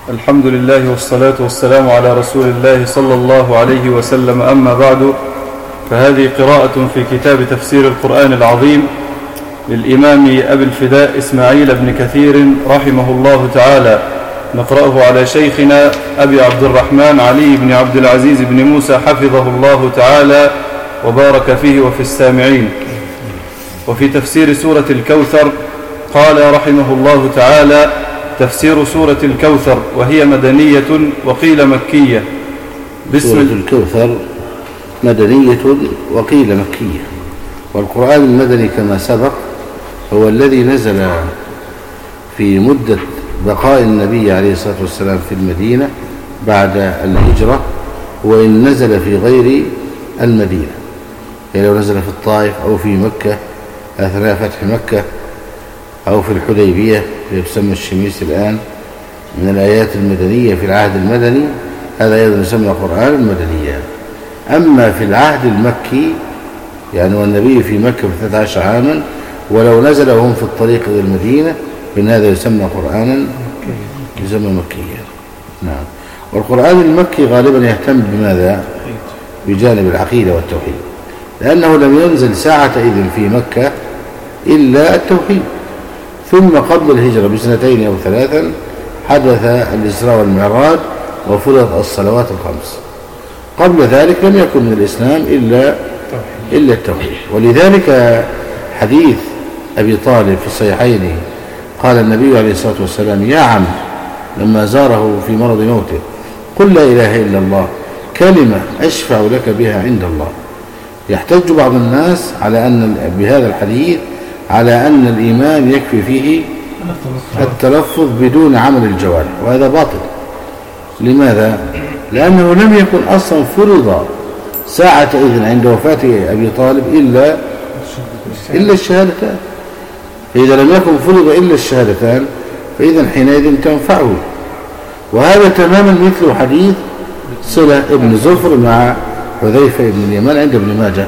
الحمد لله والصلاة والسلام على رسول الله صلى الله عليه وسلم. أما بعد، فهذه قراءة في كتاب تفسير القرآن العظيم للإمام أبي الفداء إسماعيل بن كثير رحمه الله تعالى، نقرأه على شيخنا أبي عبد الرحمن علي بن عبد العزيز بن موسى حفظه الله تعالى وبارك فيه وفي السامعين. وفي تفسير سورة الكوثر قال رحمه الله تعالى: تفسير سورة الكوثر وهي مدنية وقيل مكية. سورة الكوثر مدنية وقيل مكية، والقرآن المدني كما سبق هو الذي نزل في مدة بقاء النبي عليه الصلاة والسلام في المدينة بعد الهجرة، وإن نزل في غير المدينة، يعني لو نزل في الطائف أو في مكة أثناء فتح مكة أو في الحديبية اللي يسمى الشميس الآن، من الآيات المدنية في العهد المدني، هذا أيضا يسمى قرآن المدنيات. أما في العهد المكي، يعني والنبي في مكة في 13 عاما، ولو نزل وهم في الطريق إلى المدينة، فإن هذا يسمى قرآنا يسمى مكيا. نعم. والقرآن المكي غالبا يهتم بماذا؟ بجانب العقيدة والتوحيد، لأنه لم ينزل ساعة إذن في مكة إلا التوحيد، ثم قبل الهجرة بسنتين أو ثلاثا حدث الإسراء والمعراج وفرضت الصلوات الخمس. قبل ذلك لم يكن من الإسلام إلا التوحيد. ولذلك حديث أبي طالب في الصحيحين قال النبي عليه الصلاة والسلام: يا عم، لما زاره في مرض موته: قل لا إله إلا الله، كلمة أشفع لك بها عند الله. يحتج بعض الناس على أن بهذا الحديث على أن الإيمان يكفي فيه التلفظ بدون عمل الجوارح، وهذا باطل. لماذا؟ لأنه لم يكن أصلا فرض ساعة إذن عند وفاة أبي طالب إلا الشهادتان، فإذا لم يكن فرض إلا الشهادتان فإذا حينئذ تنفعه. وهذا تماما مثل حديث صلة ابن زفر مع حذيفة ابن اليمان عند ابن ماجه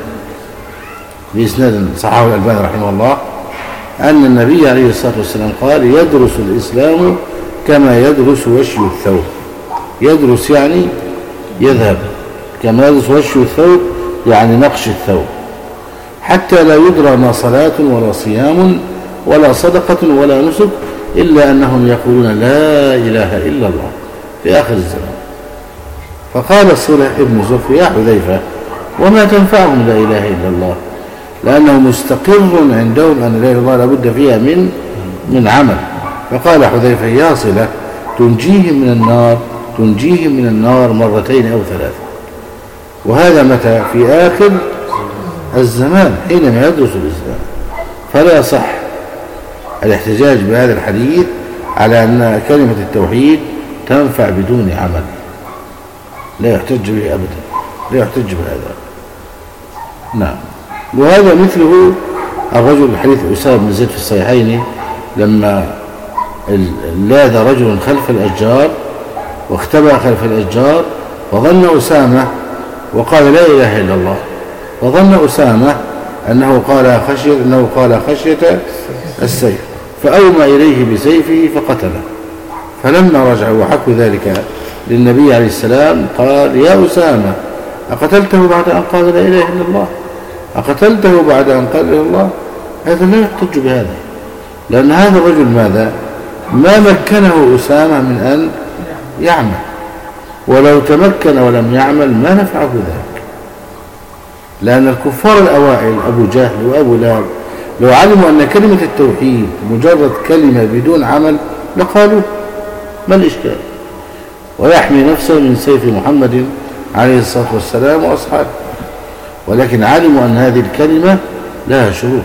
بإسناد صححه الألباني رحمه الله، أن النبي عليه الصلاة والسلام قال: يدرس الإسلام كما يدرس وشي الثوب. يدرس يعني يذهب، كما يدرس وشي الثوب يعني نقش الثوب، حتى لا يدرى ما صلاة ولا صيام ولا صدقة ولا نسك إلا أنهم يقولون لا إله إلا الله في آخر الزمان. فقال صلة ابن زفر: يا حذيفة، وما تنفعهم لا إله إلا الله؟ لأنه مستقر عندهم أن لا إله إلا الله لابد فيها من عمل. فقال حذيفة: يا صلة، تنجيهم من النار مرتين أو ثلاثة. وهذا متى؟ في آخر الزمان حينما يدرس الإسلام. فلا صح الاحتجاج بهذا الحديث على أن كلمة التوحيد تنفع بدون عمل، لا يحتج به أبدا، لا يحتج بهذا. نعم. وهذا مثله الرجل حديث أسامة بن زيد في الصحيحين، لما لاذ رجل خلف الأشجار واختبأ خلف الأشجار، وظن أسامة وقال لا إله إلا الله، وظن أسامة أنه قال خشية السيف، فأومى إليه بسيفه فقتله. فلما رجعوا وحكوا ذلك للنبي عليه السلام قال: يا أسامة، أقتلته بعد أن قال لا إله إلا الله؟ أقتلته بعد أن قال لا إله إلا الله؟ هذا لا يحتج بهذا، لأن هذا الرجل ماذا؟ ما مكنه أسامة من أن يعمل، ولو تمكن ولم يعمل ما نفعه ذلك. لأن الكفار الأوائل أبو جهل وأبو لهب لو علموا أن كلمة التوحيد مجرد كلمة بدون عمل لقالوا ما الإشكال، ويحمي نفسه من سيف محمد عليه الصلاة والسلام وأصحابه. ولكن علموا أن هذه الكلمة لها شروط،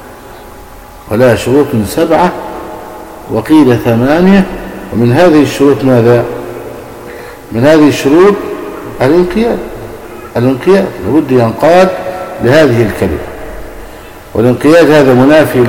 ولها شروط 7 وقيل 8. ومن هذه الشروط ماذا؟ من هذه الشروط الانقياد لابد ينقاد لهذه الكلمة، والانقياد هذا منافي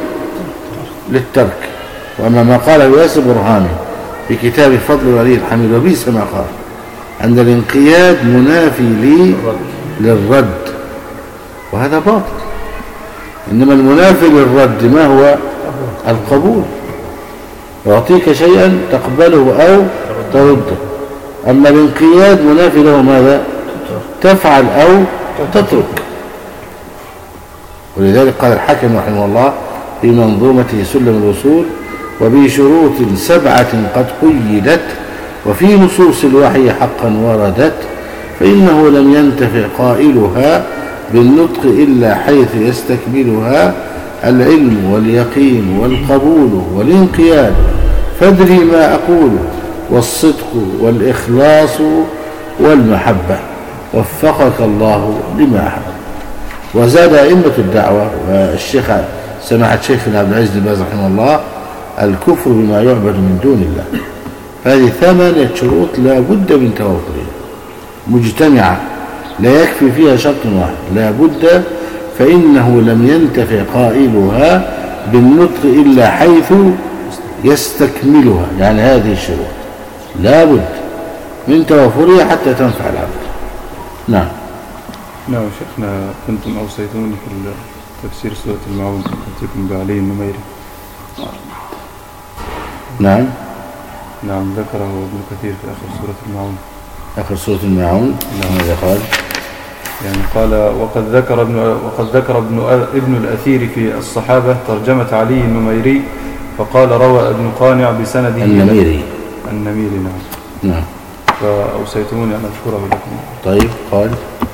للترك. وأما ما قاله ياسر برهاني في كتاب فضل ولي الحميد وبئس ما قال أن الانقياد منافي للرد، وهذا باطل. إنما المنافي للرد ما هو؟ القبول. يعطيك شيئا تقبله أو ترده. أما الانقياد منافي له ماذا؟ تفعل أو تترك. ولذلك قال الحاكم رحمه الله في منظومته سلم الوصول: وبشروط 7 قد قيدت وفي نصوص الوحي حقا وردت، فإنه لم ينتفع قائلها بالنطق إلا حيث يستكملها العلم واليقين والقبول والانقياد، فادري ما أقول، والصدق والإخلاص والمحبة، وفقك الله لما أحب. وزاد أئمة الدعوة والشيخ سماحة شيخنا عبد العزيز بن باز رحمه الله: الكفر بما يعبد من دون الله. هذه 8 شروط لا بد من توفرها مجتمعة، لا يكفي فيها شرط واحد، لا بد، فإنه لم ينتفع قائلها بالنطق إلا حيث يستكملها. يعني هذه الشروط لا بد من توفرها حتى تنفع العبد. نعم. نعم شيخنا، كنتم أوصيتوني في تفسير سورة المعون أتيكم بعلي النميري. نعم نعم، ذكره ابن كثير في آخر سورة المعون. آخر سورة المعون. نعم. ماذا قال؟ يعني قال: وقد ذكر ابن الأثير في الصحابة ترجمة علي النميري، فقال: روى ابن قانع بسنده النميري. نعم. فأوصيتموني أن أذكره لكم. طيب. قال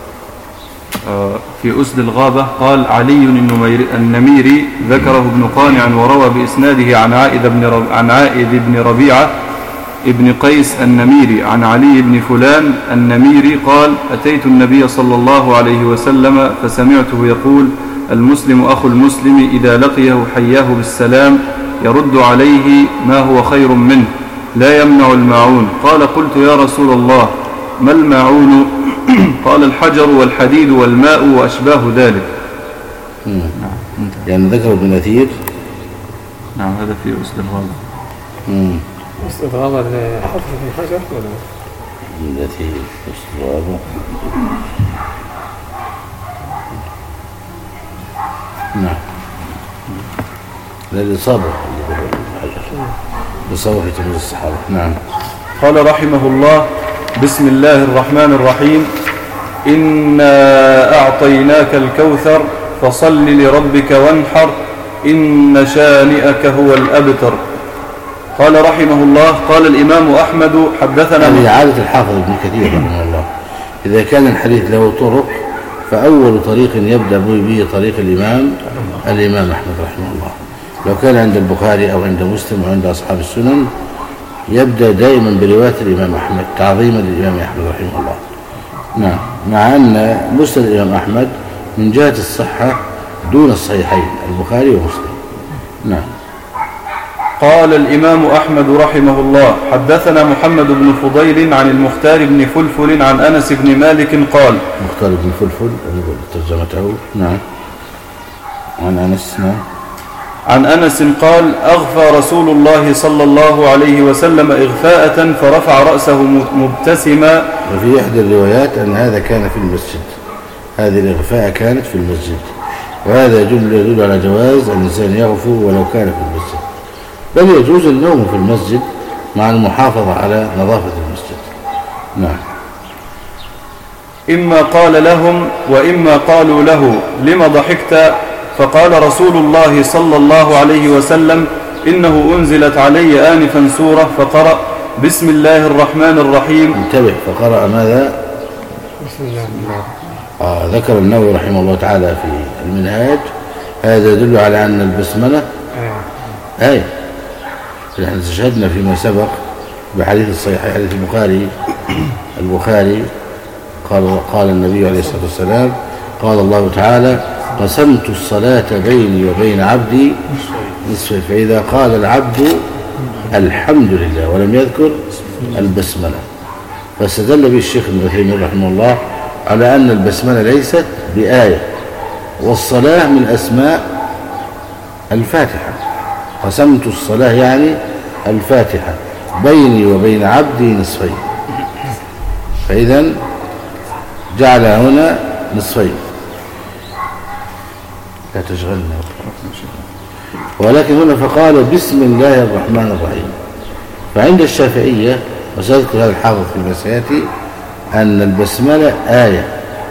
في أسد الغابة قال: علي النميري ذكره ابن قانع وروى بإسناده عن عائذ بن ربيعة ابن قيس النميري عن علي بن فلان النميري قال: أتيت النبي صلى الله عليه وسلم فسمعته يقول: المسلم أخو المسلم إذا لقيه حياه بالسلام يرد عليه ما هو خير منه، لا يمنع الماعون. قال: قلت يا رسول الله ما الماعون؟ قال: الحجر والحديد والماء وأشباه ذلك. يعني ذكر ابن أثير. نعم، هذا في أسد الغابة. أسد الغابة حفظ في حجر ولا ابن أثير أسد الغابة. نعم، للإصابة الإصابة في تمييز الصحابة. نعم. قال رحمه الله: بسم الله الرحمن الرحيم. إنا أعطيناك الكوثر فصل لربك وانحر إن شانئك هو الأبتر. قال رحمه الله: قال الإمام أحمد حدثنا. هذه عادة الحافظ ابن كثير رحمه الله، إذا كان الحديث له طرق فأول طريق يبدأ به طريق الإمام أحمد رحمه الله. لو كان عند البخاري أو عند مسلم أو عند أصحاب السنن يبدأ دائما برواية الإمام أحمد تعظيما للإمام أحمد رحمه الله. نعم، مع أن مسند الإمام أحمد من جهة الصحة دون الصحيحين البخاري ومسلم. نعم. قال الإمام أحمد رحمه الله: حدثنا محمد بن فضيل عن المختار بن فلفل عن أنس بن مالك قال. المختار بن فلفل ترجمته. نعم. عن أنس. نعم. عن أنس قال: أغفى رسول الله صلى الله عليه وسلم إغفاءة فرفع رأسه مبتسما. وفي إحدى الروايات أن هذا كان في المسجد، هذه الإغفاء كانت في المسجد، وهذا يدل على جواز الإنسان يغفو ولو كان في المسجد، بل يجوز النوم في المسجد مع المحافظة على نظافة المسجد. نعم. إما قال لهم وإما قالوا له: لما ضحكت؟ فقال رسول الله صلى الله عليه وسلم: إنه أنزلت علي آنفا سورة فقرأ بسم الله الرحمن الرحيم. انتبه، فقرأ ماذا؟ بسم الله. ذكر النووي رحمه الله تعالى في المنهاج هذا يدل على أن البسملة آية. نحن استشهدنا فيما سبق بحديث الصحيح حديث البخاري قال النبي عليه الصلاة والسلام: قال الله تعالى: قسمت الصلاة بيني وبين عبدي نصفين، فإذا قال العبد الحمد لله ولم يذكر البسملة، فاستدل به الشيخ ابن عثيمين رحمه الله على أن البسملة ليست بآية، والصلاة من أسماء الفاتحة. قسمت الصلاة يعني الفاتحة بيني وبين عبدي نصفين، فإذا جعل هنا نصفين. لا تشغلنا. ولكن هنا فقال بسم الله الرحمن الرحيم. فعند الشافعية وسيذكر هذا الحافظ فيما سيأتي أن البسملة آية.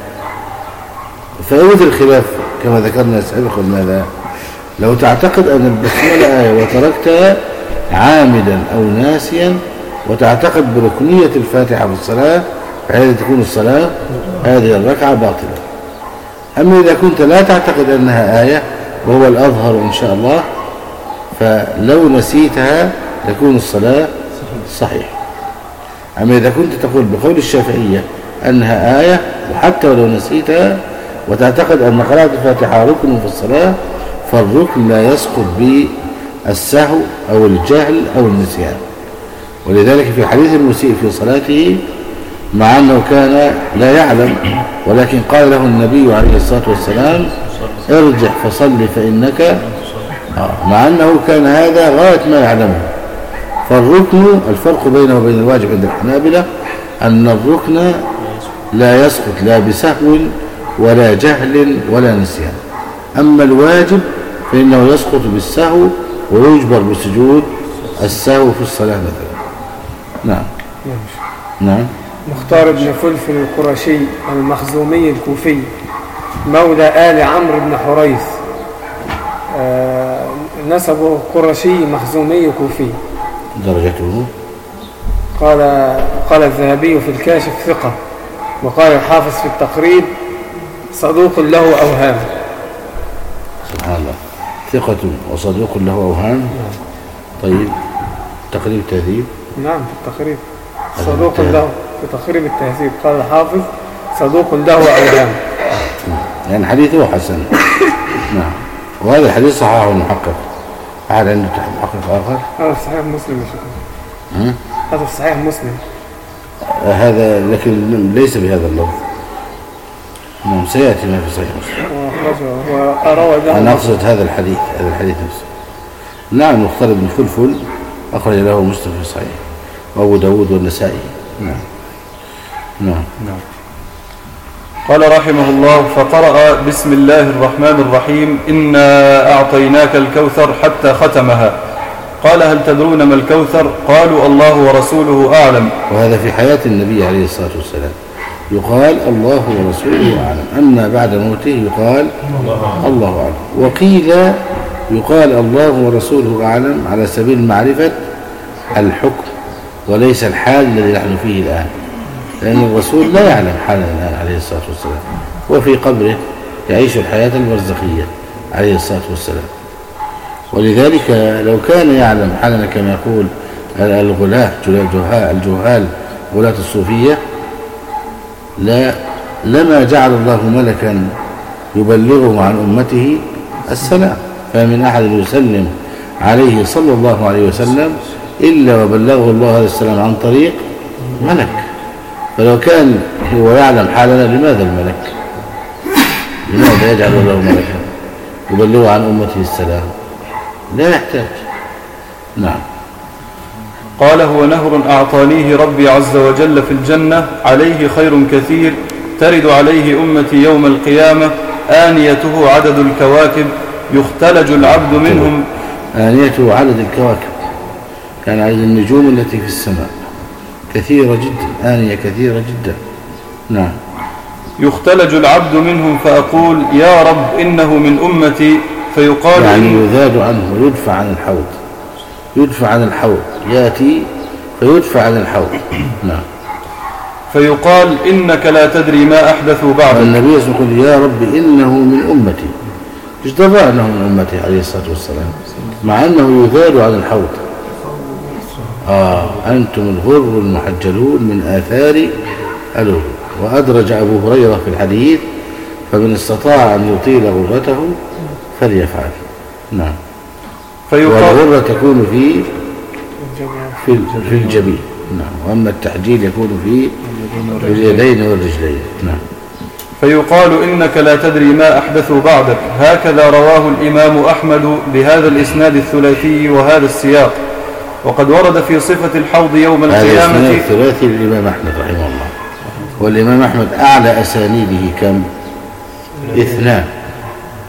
فيوجد الخلاف كما ذكرنا سابقا ماذا لو تعتقد أن البسملة آية وتركتها عامدا أو ناسيا وتعتقد بركنية الفاتحة في الصلاة فهذه تكون الصلاة هذه الركعة باطلة. أما إذا كنت لا تعتقد أنها آية وهو الأظهر إن شاء الله فلو نسيتها تكون الصلاة صحيحة. أما إذا كنت تقول بقول الشافعية أنها آية وحتى ولو نسيتها وتعتقد أن قراءة الفاتحة ركن في الصلاة فالركن لا يسقط بالسهو أو الجهل أو النسيان. ولذلك في حديث المسيء في صلاته مع أنه كان لا يعلم ولكن قال له النبي عليه الصلاة والسلام ارجع فصل فإنك مع أنه كان هذا غاية ما يعلمه. فالركن الفرق بينه وبين الواجب عند الحنابلة أن الركن لا يسقط لا بسهو ولا جهل ولا نسيان. أما الواجب فإنه يسقط بالسهو ويجبر بسجود السهو في الصلاة مثلا. نعم. نعم. مختار بن فلفل القرشي المخزومي الكوفي مولى آل عمرو بن حريث نسبه قرشي مخزومي كوفي. درجته قال الذهبي في الكاشف ثقة وقال الحافظ في التقريب صدوق له أوهام. سبحان الله ثقة وصدوق له أوهام. طيب تقريب تهذيب. نعم في التقريب صدوق له في تقريب التهذيب قال الحافظ صدوق له أوهام يعني حديثه حسن. نعم. وهذا الحديث صححه المحقق. أحد عنده محقق آخر؟ هذا في صحيح مسلم. هذا في صحيح مسلم. هذا لكن ليس بهذا اللفظ. نعم سيأتي ما في صحيح مسلم. أنا أقصد هذا الحديث نفسه. نعم مختار بن فلفل أخرج له مسلم في صحيح وأبو داود والنسائي. نعم. نعم. نعم. قال رحمه الله فقرأ بسم الله الرحمن الرحيم إنا أعطيناك الكوثر حتى ختمها. قال هل تدرون ما الكوثر؟ قالوا الله ورسوله أعلم. وهذا في حياة النبي عليه الصلاة والسلام يقال الله ورسوله أعلم. أما بعد موته يقال الله أعلم. وقيل يقال الله ورسوله أعلم على سبيل معرفة الحكم وليس الحال الذي نحن فيه الآن لأن الرسول لا يعلم حالنا الآن عليه الصلاة والسلام وفي قبره يعيش الحياة البرزخية عليه الصلاة والسلام. ولذلك لو كان يعلم حالنا كما يقول الغلاة الجهال غلاة الصوفية لما جعل الله ملكا يبلغه عن أمته السلام. فمن أحد يسلم عليه صلى الله عليه وسلم إلا وبلغه الله هذا السلام عن طريق ملك. فلو كان هو يعلم حالنا لماذا الملك؟ لماذا يجعل الله ملكا يبلغ عن أمته السلام؟ لا يحتاج. نعم. قال هو نهر أعطانيه ربي عز وجل في الجنة عليه خير كثير ترد عليه أمتي يوم القيامة آنيته عدد الكواكب يختلج العبد منهم. آنيته عدد الكواكب يعني عدد النجوم التي في السماء كثيرة جدا. آنية كثيرة جدا. نعم. يختلج العبد منهم فأقول يا رب إنه من أمتي فيقال يعني يذاد عنه ويدفع عن الحوض. يدفع عن الحوض يأتي فيدفع عن الحوض. نعم. فيقال إنك لا تدري ما أحدثوا بعد. النبي يقول يا رب إنه من أمتي مش درى أنه من أمتي عليه الصلاة والسلام مع أنه يذاد عن الحوض. أنتم الغر المحجلون من آثار الوضوء. وأدرج أبو هريرة في الحديث فمن استطاع أن يطيل غرته فليفعل. نعم. والغرة تكون في الجبين. نعم. وأما التحجيل يكون في اليدين والرجلين. نعم. فيقال إنك لا تدري ما أحدثوا بعدك. هكذا رواه الإمام أحمد بهذا الإسناد الثلاثي وهذا السياق. وقد ورد في صفة الحوض يوم القيامة. هذا الثلاثي للإمام أحمد رحمه الله. والإمام أحمد أعلى أسانيده كم؟ 2.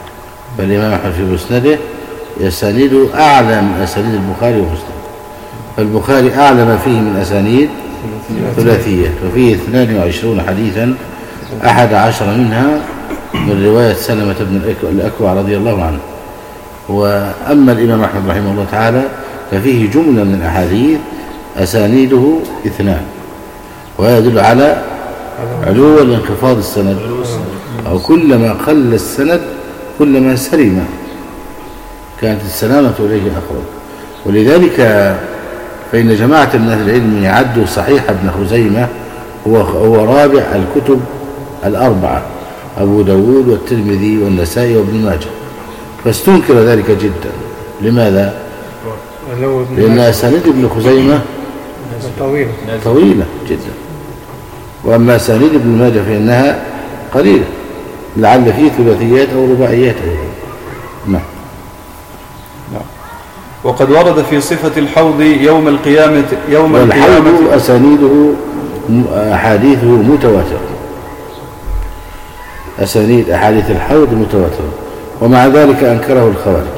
فالإمام أحمد في مسنده أسانيده أعلى من أسانيد البخاري ومسلم البخاري أعلى ما فيه من أسانيد ثلاثية، وفيه 22 حديثا 11 منها من رواية سلمة بن الأكوع رضي الله عنه. وأما الإمام أحمد رحمه الله تعالى ففيه جملة من الأحاديث أسانيده 2، وهذا يدل على علو الانخفاض السند، أو كلما قل السند كلما سلم كانت السلامة إليه أقرب. ولذلك فإن جماعة من أهل العلم يعدوا صحيح ابن خزيمة هو رابع الكتب الأربعة، أبو داود والترمذي والنسائي وابن ماجه، فاستنكر ذلك جدا. لماذا؟ لأن أسانيد ابن خزيمة طويلة جدا، وأما أسانيد ابن ماجه فإنها قليلة، لعل فيه ثلاثيات أو رباعيات أيضا. نعم. وقد ورد في صفة الحوض يوم القيامة والحوض أسانيده أحاديثه متواترة، أسانيد أحاديث الحوض متواترة، ومع ذلك أنكره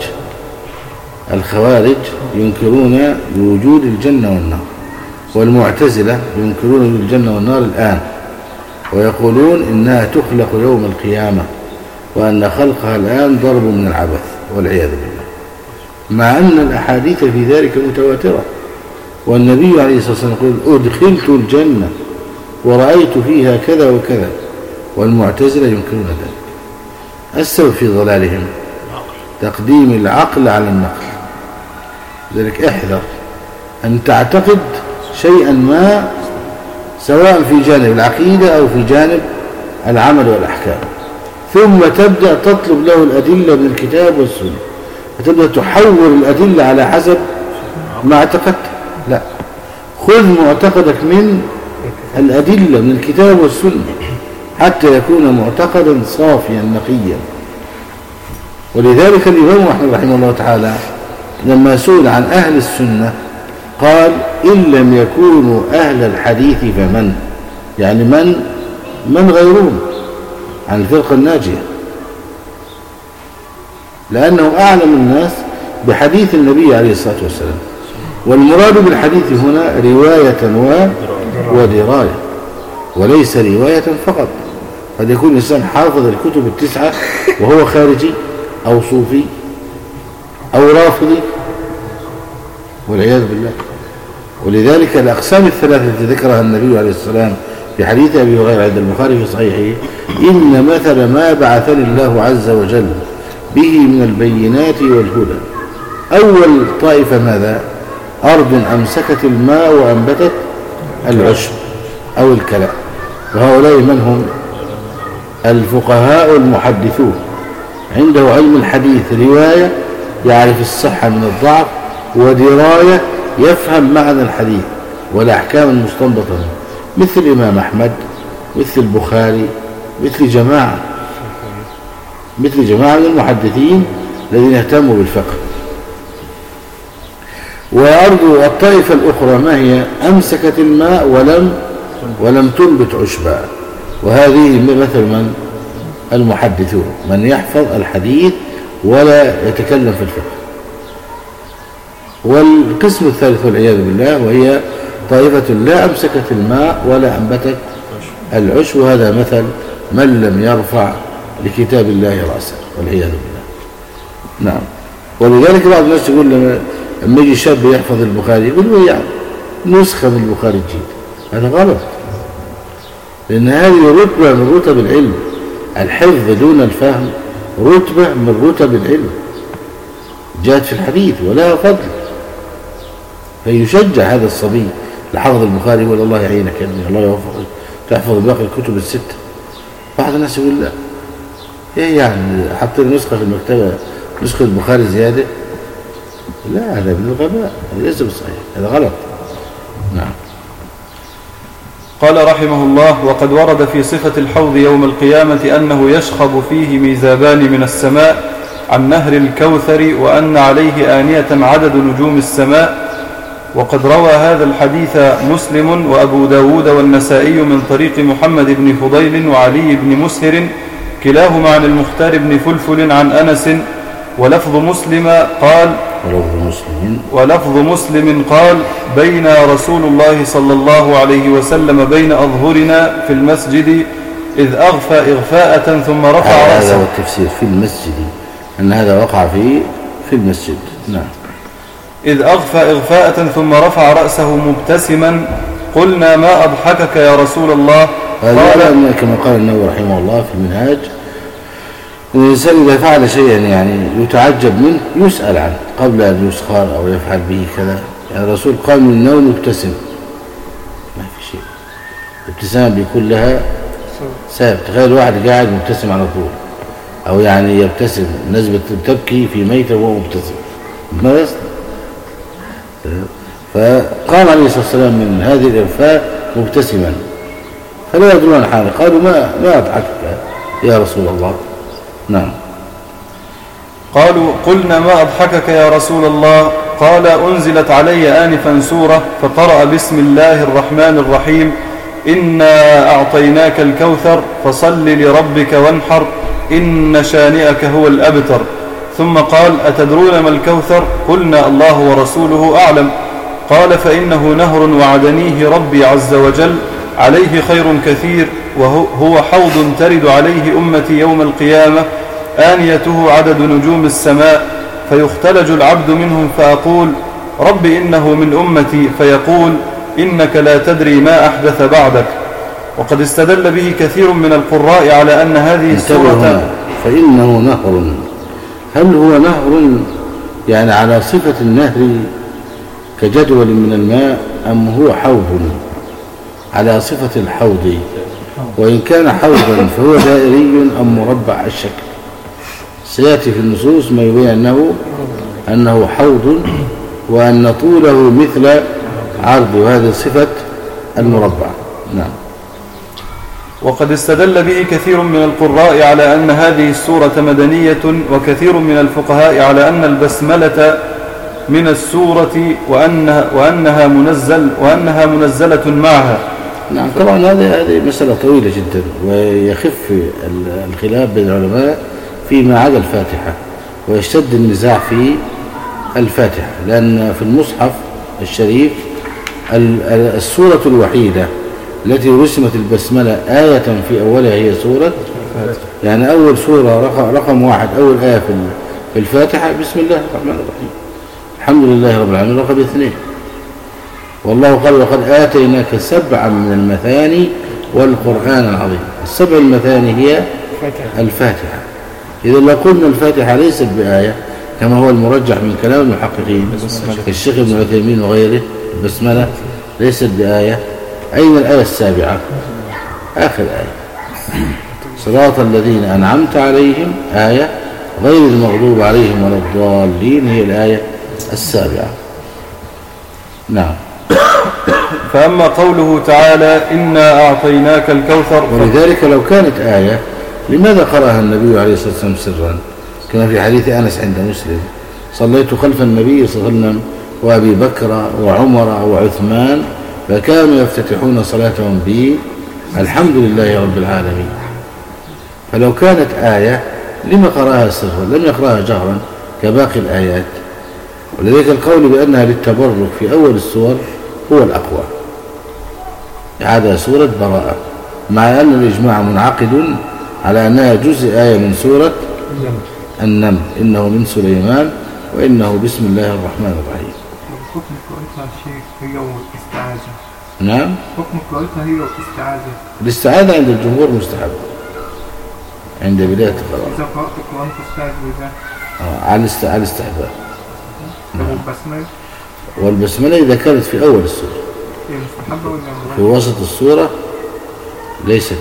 الخوارج ينكرون بوجود الجنة والنار، والمعتزلة ينكرون وجود الجنة والنار الآن، ويقولون إنها تخلق يوم القيامة، وأن خلقها الآن ضرب من العبث والعياذ بالله، مع أن الأحاديث في ذلك متواترة. والنبي عليه الصلاة والسلام يقول أدخلت الجنة ورأيت فيها كذا وكذا، والمعتزلة ينكرون ذلك. السبب في ضلالهم تقديم العقل على النقل. لذلك احذر أن تعتقد شيئا ما سواء في جانب العقيدة أو في جانب العمل والأحكام، ثم تبدأ تطلب له الأدلة من الكتاب والسنة، فتبدأ تحول الأدلة على حسب ما اعتقدت. لا، خذ معتقدك من الأدلة من الكتاب والسنة حتى يكون معتقدا صافيا نقيا. ولذلك الإمام أحمد رحمه الله تعالى لما سئل عن أهل السنة قال إن لم يكونوا أهل الحديث فمن، يعني من غيرهم عن الفرقة الناجية، لأنه أعلم الناس بحديث النبي عليه الصلاة والسلام. والمراد بالحديث هنا رواية ودراية، وليس رواية فقط. قد يكون الإنسان حافظ الكتب 9 وهو خارجي أو صوفي أو رافضي والعياذ بالله. ولذلك الأقسام الثلاثة التي ذكرها النبي عليه الصلاة والسلام في حديث أبي هريرة عند البخاري في صحيحه إن مثل ما بعثني الله عز وجل به من البينات والهدى. أول طائفة ماذا؟ أرض أمسكت الماء وأنبتت العشب أو الكلى، وهؤلاء من هم؟ الفقهاء المحدثون، عنده علم الحديث، رواية يعرف الصحة من الضعف، ودراية يفهم معنى الحديث والأحكام المستنبطة، مثل الإمام أحمد، مثل البخاري، مثل جماعة من المحدثين الذين اهتموا بالفقه. وأرض الطائفة الأخرى ما هي؟ أمسكت الماء ولم تنبت عشبا، وهذه مثل من؟ المحدثون، من يحفظ الحديث ولا يتكلم في الفقه. والقسم الثالث والعياذ بالله وهي طائفة لا أمسكت الماء ولا أنبتت العشب، وهذا مثل من لم يرفع لكتاب الله رأسه والعياذ بالله. نعم. ولذلك بعض الناس يقول لما يجي شاب يحفظ البخاري يقول له يعني نسخة من البخاري جيد، هذا غلط، لأن هذه رتبة من رتب العلم. الحفظ دون الفهم رتبة من رتب العلم جاءت في الحديث ولها فضل، فيشجع هذا الصبي لحفظ البخاري يقول الله يعينك يا ابني، الله يوفقك تحفظ باقي الكتب ال6. بعض الناس يقول لا، ايه يعني حط لي نسخة في المكتبة نسخة البخاري زيادة؟ لا، هذا من الغباء، هذا ليس بصحيح، هذا غلط. نعم. قال رحمه الله: وقد ورد في صفة الحوض يوم القيامة أنه يشخب فيه ميزابان من السماء عن نهر الكوثر، وأن عليه آنية عدد نجوم السماء. وقد روى هذا الحديث مسلم وأبو داود والنسائي من طريق محمد بن فضيل وعلي بن مسهر كلاهما عن المختار بن فلفل عن أنس. ولفظ مسلم قال: ولفظ مسلم قال بين رسول الله صلى الله عليه وسلم بين أظهرنا في المسجد إذ أغفى إغفاءة ثم رفع رأسه. هذا هو التفسير في المسجد، أن هذا وقع في المسجد. نعم. إذ أغفى إغفاءة ثم رفع رأسه مبتسما قلنا ما أضحكك يا رسول الله؟ قال كما قال النووي رحمه الله في المنهاج، الإنسان إذا فعل شيئا يعني يتعجب منه يسأل عنه قبل أن يسخر أو يفعل به كذا. يعني الرسول قام من النوم مبتسم، ما في شيء، الابتسام بيكون لها سبب. تخيل واحد قاعد مبتسم على طول، أو يعني يبتسم، الناس بتبكي في ميتة وهو مبتسم، ما يصدق. فقام عليه الصلاة والسلام من هذه الإغفاء مبتسما، فلا يدرون حاله. قالوا ما أضحكك يا رسول الله؟ نعم. قالوا قلنا ما أضحكك يا رسول الله؟ قال أنزلت علي آنفا سورة فقرأ بسم الله الرحمن الرحيم إنا أعطيناك الكوثر فصل لربك وانحر إن شانئك هو الأبتر. ثم قال أتدرون ما الكوثر؟ قلنا الله ورسوله أعلم. قال فإنه نهر وعدنيه ربي عز وجل عليه خير كثير، وهو حوض ترد عليه أمتي يوم القيامة آنيته عدد نجوم السماء، فيختلج العبد منهم فأقول رب إنه من أمتي، فيقول إنك لا تدري ما أحدث بعدك. وقد استدل به كثير من القراء على أن هذه السورة فإنه نهر. هل هو نهر يعني على صفة النهر كجدول من الماء، أم هو حوض على صفة الحوض؟ وإن كان حوضا فهو دائري أم مربع الشكل؟ سيأتي في النصوص ما يبين أنه حوض، وأن طوله مثل عرض، وهذه صفة المربع. نعم. وقد استدل به كثير من القراء على أن هذه السورة مدنية، وكثير من الفقهاء على أن البسملة من السورة وأنها منزلة معها. نعم. طبعا هذه مسألة طويلة جدا، ويخف الخلاف بين العلماء فيما عدا الفاتحة، ويشتد النزاع في الفاتحة، لأن في المصحف الشريف السورة الوحيدة التي رسمت البسملة آية في أولها هي سورة، يعني أول سورة رقم 1 أول آية في الفاتحة بسم الله الرحمن الرحيم الحمد لله رب العالمين رقم 2. والله قال وقد آتيناك 7 من المثاني والقرآن العظيم. ال7 المثاني هي الفاتحة. إذا لو قلنا الفاتحة ليست بآية كما هو المرجح من كلام المحققين الشيخ ابن عثيمين وغيره، البسملة ليست بآية، أين الآية 7؟ آخر آية صراط الذين أنعمت عليهم آية غير المغضوب عليهم ولا الضالين هي الآية 7. نعم. فأما قوله تعالى إنا أعطيناك الكوثر، ولذلك لو كانت آية لماذا قرأها النبي عليه الصلاة والسلام سرا؟ كما في حديث أنس عند مسلم صليت خلف النبي صلى الله عليه وسلم وأبي بكر وعمر وعثمان فكانوا يفتتحون صلاتهم بي الحمد لله رب العالمين. فلو كانت آية لما قرأها سرا؟ لم يقرأها جهرا كباقي الآيات. ولذلك القول بأنها للتبرك في أول السور هو الأقوى. هذا سورة براءة، مع أن الإجماع منعقد على أنها جزء آية من سورة النمل إنه من سليمان وإنه بسم الله الرحمن الرحيم. حكم قراءتها شيخ هي والاستعاذة. نعم. حكم قراءتها هي والاستعاذة. الاستعاذة عند الجمهور مستحب عند بداية القراءة. إذا قرأت القرآن فاستعذ بالله. على الاستحباب. والبسملة. والبسملة إذا كانت في أول السورة. هي مستحبة ولا في وسط السورة ليست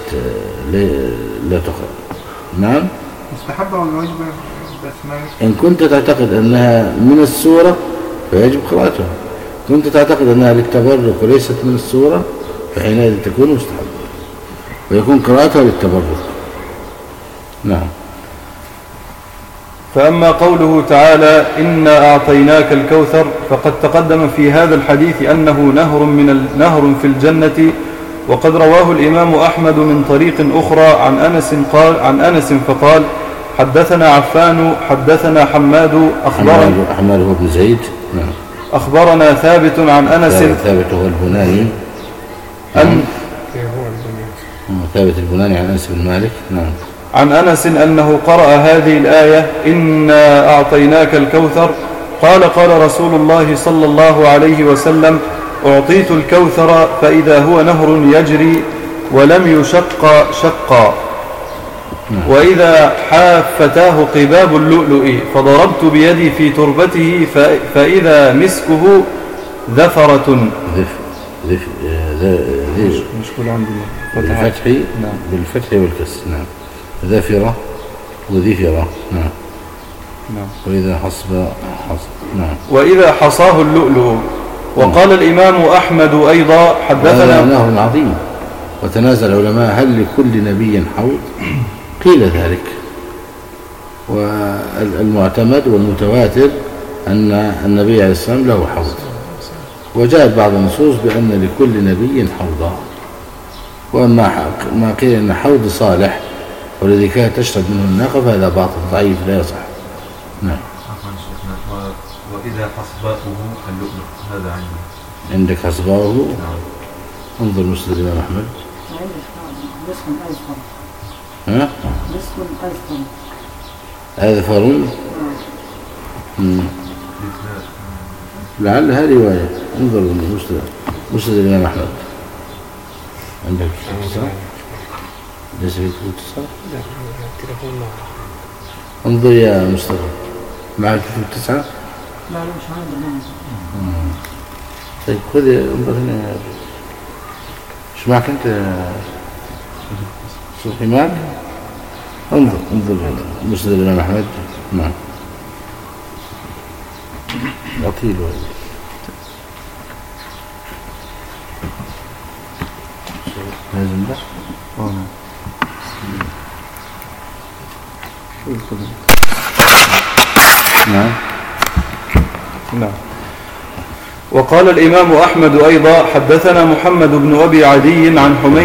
لا تقرأ. نعم. مستحبة ولا واجبة البسملة؟ إن كنت تعتقد أنها من السورة فيجب قراءتها. كنت تعتقد أنها للتبرك وليست من السورة فحينئذ تكون مستحبة ويكون قراءتها للتبرك. نعم. فأما قوله تعالى إنا أعطيناك الكوثر فقد تقدم في هذا الحديث أنه نهر في الجنة، وقد رواه الإمام أحمد من طريق أخرى عن أنس فقال حدثنا عفان حدثنا حماد حماد هو بن زيد. نعم. أخبرنا ثابت عن أنس. ثابت هو البناني. ثابت البناني عن أنس بن مالك. نعم. عن أنس أنه قرأ هذه الآية إنا أعطيناك الكوثر قال رسول الله صلى الله عليه وسلم أعطيت الكوثر فإذا هو نهر يجري ولم يشق شقا وإذا حافتاه قباب اللؤلؤ فضربت بيدي في تربته فإذا مسكه ذفرة. مشكلة عندنا بالفتح والكسر. نعم. ذافرة وذفرة. نعم. وإذا حصب. نعم. وإذا حصاه اللؤلؤ. وقال الإمام أحمد أيضا حدثنا. نهر عظيم. وتنازل العلماء هل لكل نبي حوض؟ قيل ذلك. والمعتمد والمتواتر أن النبي عليه الصلاة والسلام له حوض. وجاءت بعض النصوص بأن لكل نبي حوضا. وأما ما قيل أن حوض صالح والذي كانت تشرب منه الناقة فهذا باطل ضعيف لا يصح. نعم. وإذا حصباؤه اللؤلؤ هذا عندي. عندك حصباؤه؟ نعم. انظر مسند الإمام أحمد. ها؟ هذا فرون. لعل هذه رواية. انظر مسند الإمام أحمد. عندك اتصال؟ ليس في اتصال؟ لا التليفون معه. انظر يا مصطفى معك في 9؟ لا مش عندي. طيب خذ انظر هنا. ايش معك انت؟ صوفي معك؟ انظر مسند الإمام أحمد. نعم. أطيل لازم ده. نعم. نعم. وقال الإمام أحمد أيضا حدثنا محمد بن أبي عدي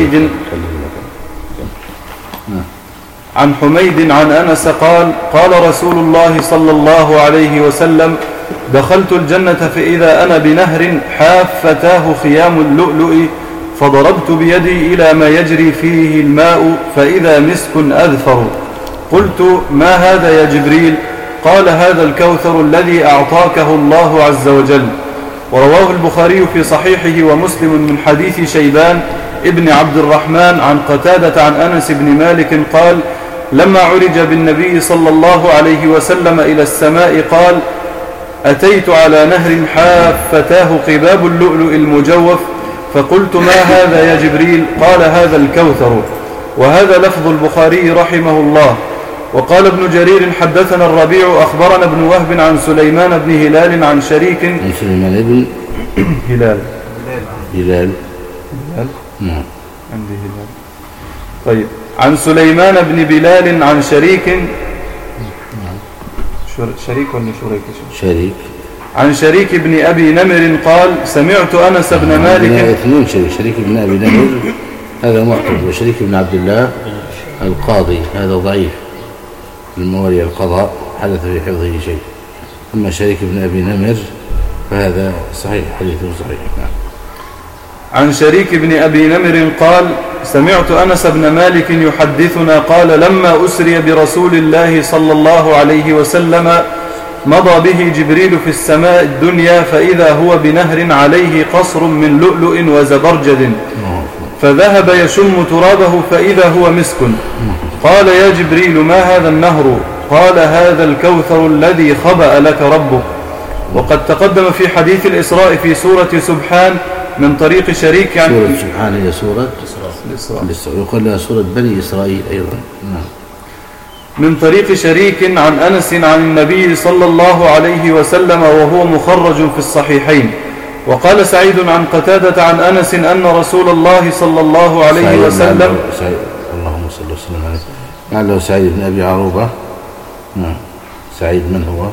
عن حميد عن أنس قال رسول الله صلى الله عليه وسلم دخلت الجنة فإذا أنا بنهر حافتاه خيام اللؤلؤ فضربت بيدي إلى ما يجري فيه الماء فإذا مسك أذفر قلت ما هذا يا جبريل؟ قال هذا الكوثر الذي أعطاكه الله عز وجل. ورواه البخاري في صحيحه ومسلم من حديث شيبان ابن عبد الرحمن عن قتادة عن أنس بن مالك قال لما عرج بالنبي صلى الله عليه وسلم إلى السماء قال أتيت على نهر حافتاه قباب اللؤلؤ المجوف فقلت ما هذا يا جبريل؟ قال هذا الكوثر. وهذا لفظ البخاري رحمه الله. وقال ابن جرير حدثنا الربيع أخبرنا ابن وهب عن سليمان بن هلال عن شريك. عن سليمان بن هلال. نعم. عندي هلال. طيب عن سليمان بن بلال عن شريك. شريك ولا شريك؟ عن شريك بن أبي نمر قال سمعت أنس بن مالك. شريك بن أبي نمر هذا معتد. وشريك بن عبد الله القاضي هذا ضعيف الموالي القضاء حدث في حفظه شيء. أما شريك بن أبي نمر فهذا صحيح حديثه صحيح. نعم. عن شريك بن أبي نمر قال سمعت أنس بن مالك يحدثنا قال لما أسري برسول الله صلى الله عليه وسلم مضى به جبريل في السماء الدنيا فإذا هو بنهر عليه قصر من لؤلؤ وزبرجد فذهب يشم ترابه فإذا هو مسك. قال يا جبريل ما هذا النهر؟ قال هذا الكوثر الذي خبأ لك ربك. وقد تقدم في حديث الإسراء في سورة سبحان من طريق شريك عن سورة سبحان هي سورة الإسراء يقول لها سورة بني إسرائيل أيضا. نعم. من طريق شريك عن أنس عن النبي صلى الله عليه وسلم وهو مخرج في الصحيحين. وقال سعيد عن قتادة عن أنس أن رسول الله صلى الله عليه وسلم اللهم صل وسلم عليه لعله سعيد بن أبي عروبة. نعم. سعيد من هو؟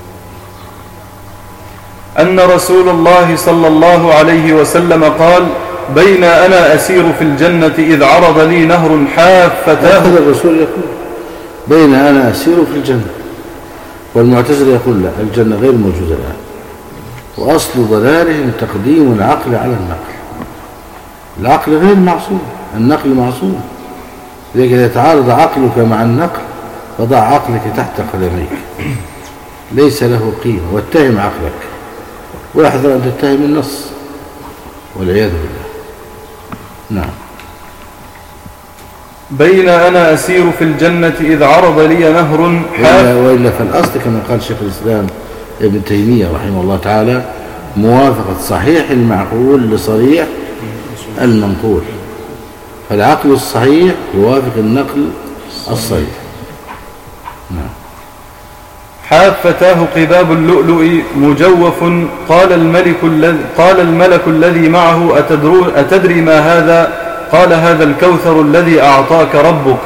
أن رسول الله صلى الله عليه وسلم قال بين أنا أسير في الجنة إذ عرض لي نهر حافتاه. هذا الرسول يقول بين أنا أسير في الجنة. والمعتزلة يقول لا، الجنة غير موجودة الآن، وأصل ضلالهم تقديم العقل على النقل. العقل غير معصوم، النقل معصوم. لذلك إذا تعارض عقلك مع النقل فضع عقلك تحت قدميك، ليس له قيمة، واتهم عقلك، واحذر أن تتهم النص والعياذ بالله. نعم. بين أنا أسير في الجنة إذ عرض لي نهر وإلا فالأصل كما قال شيخ الإسلام ابن تيمية رحمه الله تعالى موافقة صحيح المعقول لصريح المنقول، فالعقل الصحيح يوافق النقل الصحيح. نعم. حافتاه قباب اللؤلؤ مجوف. قال الملك الذي معه أتدري ما هذا؟ قال هذا الكوثر الذي أعطاك ربك.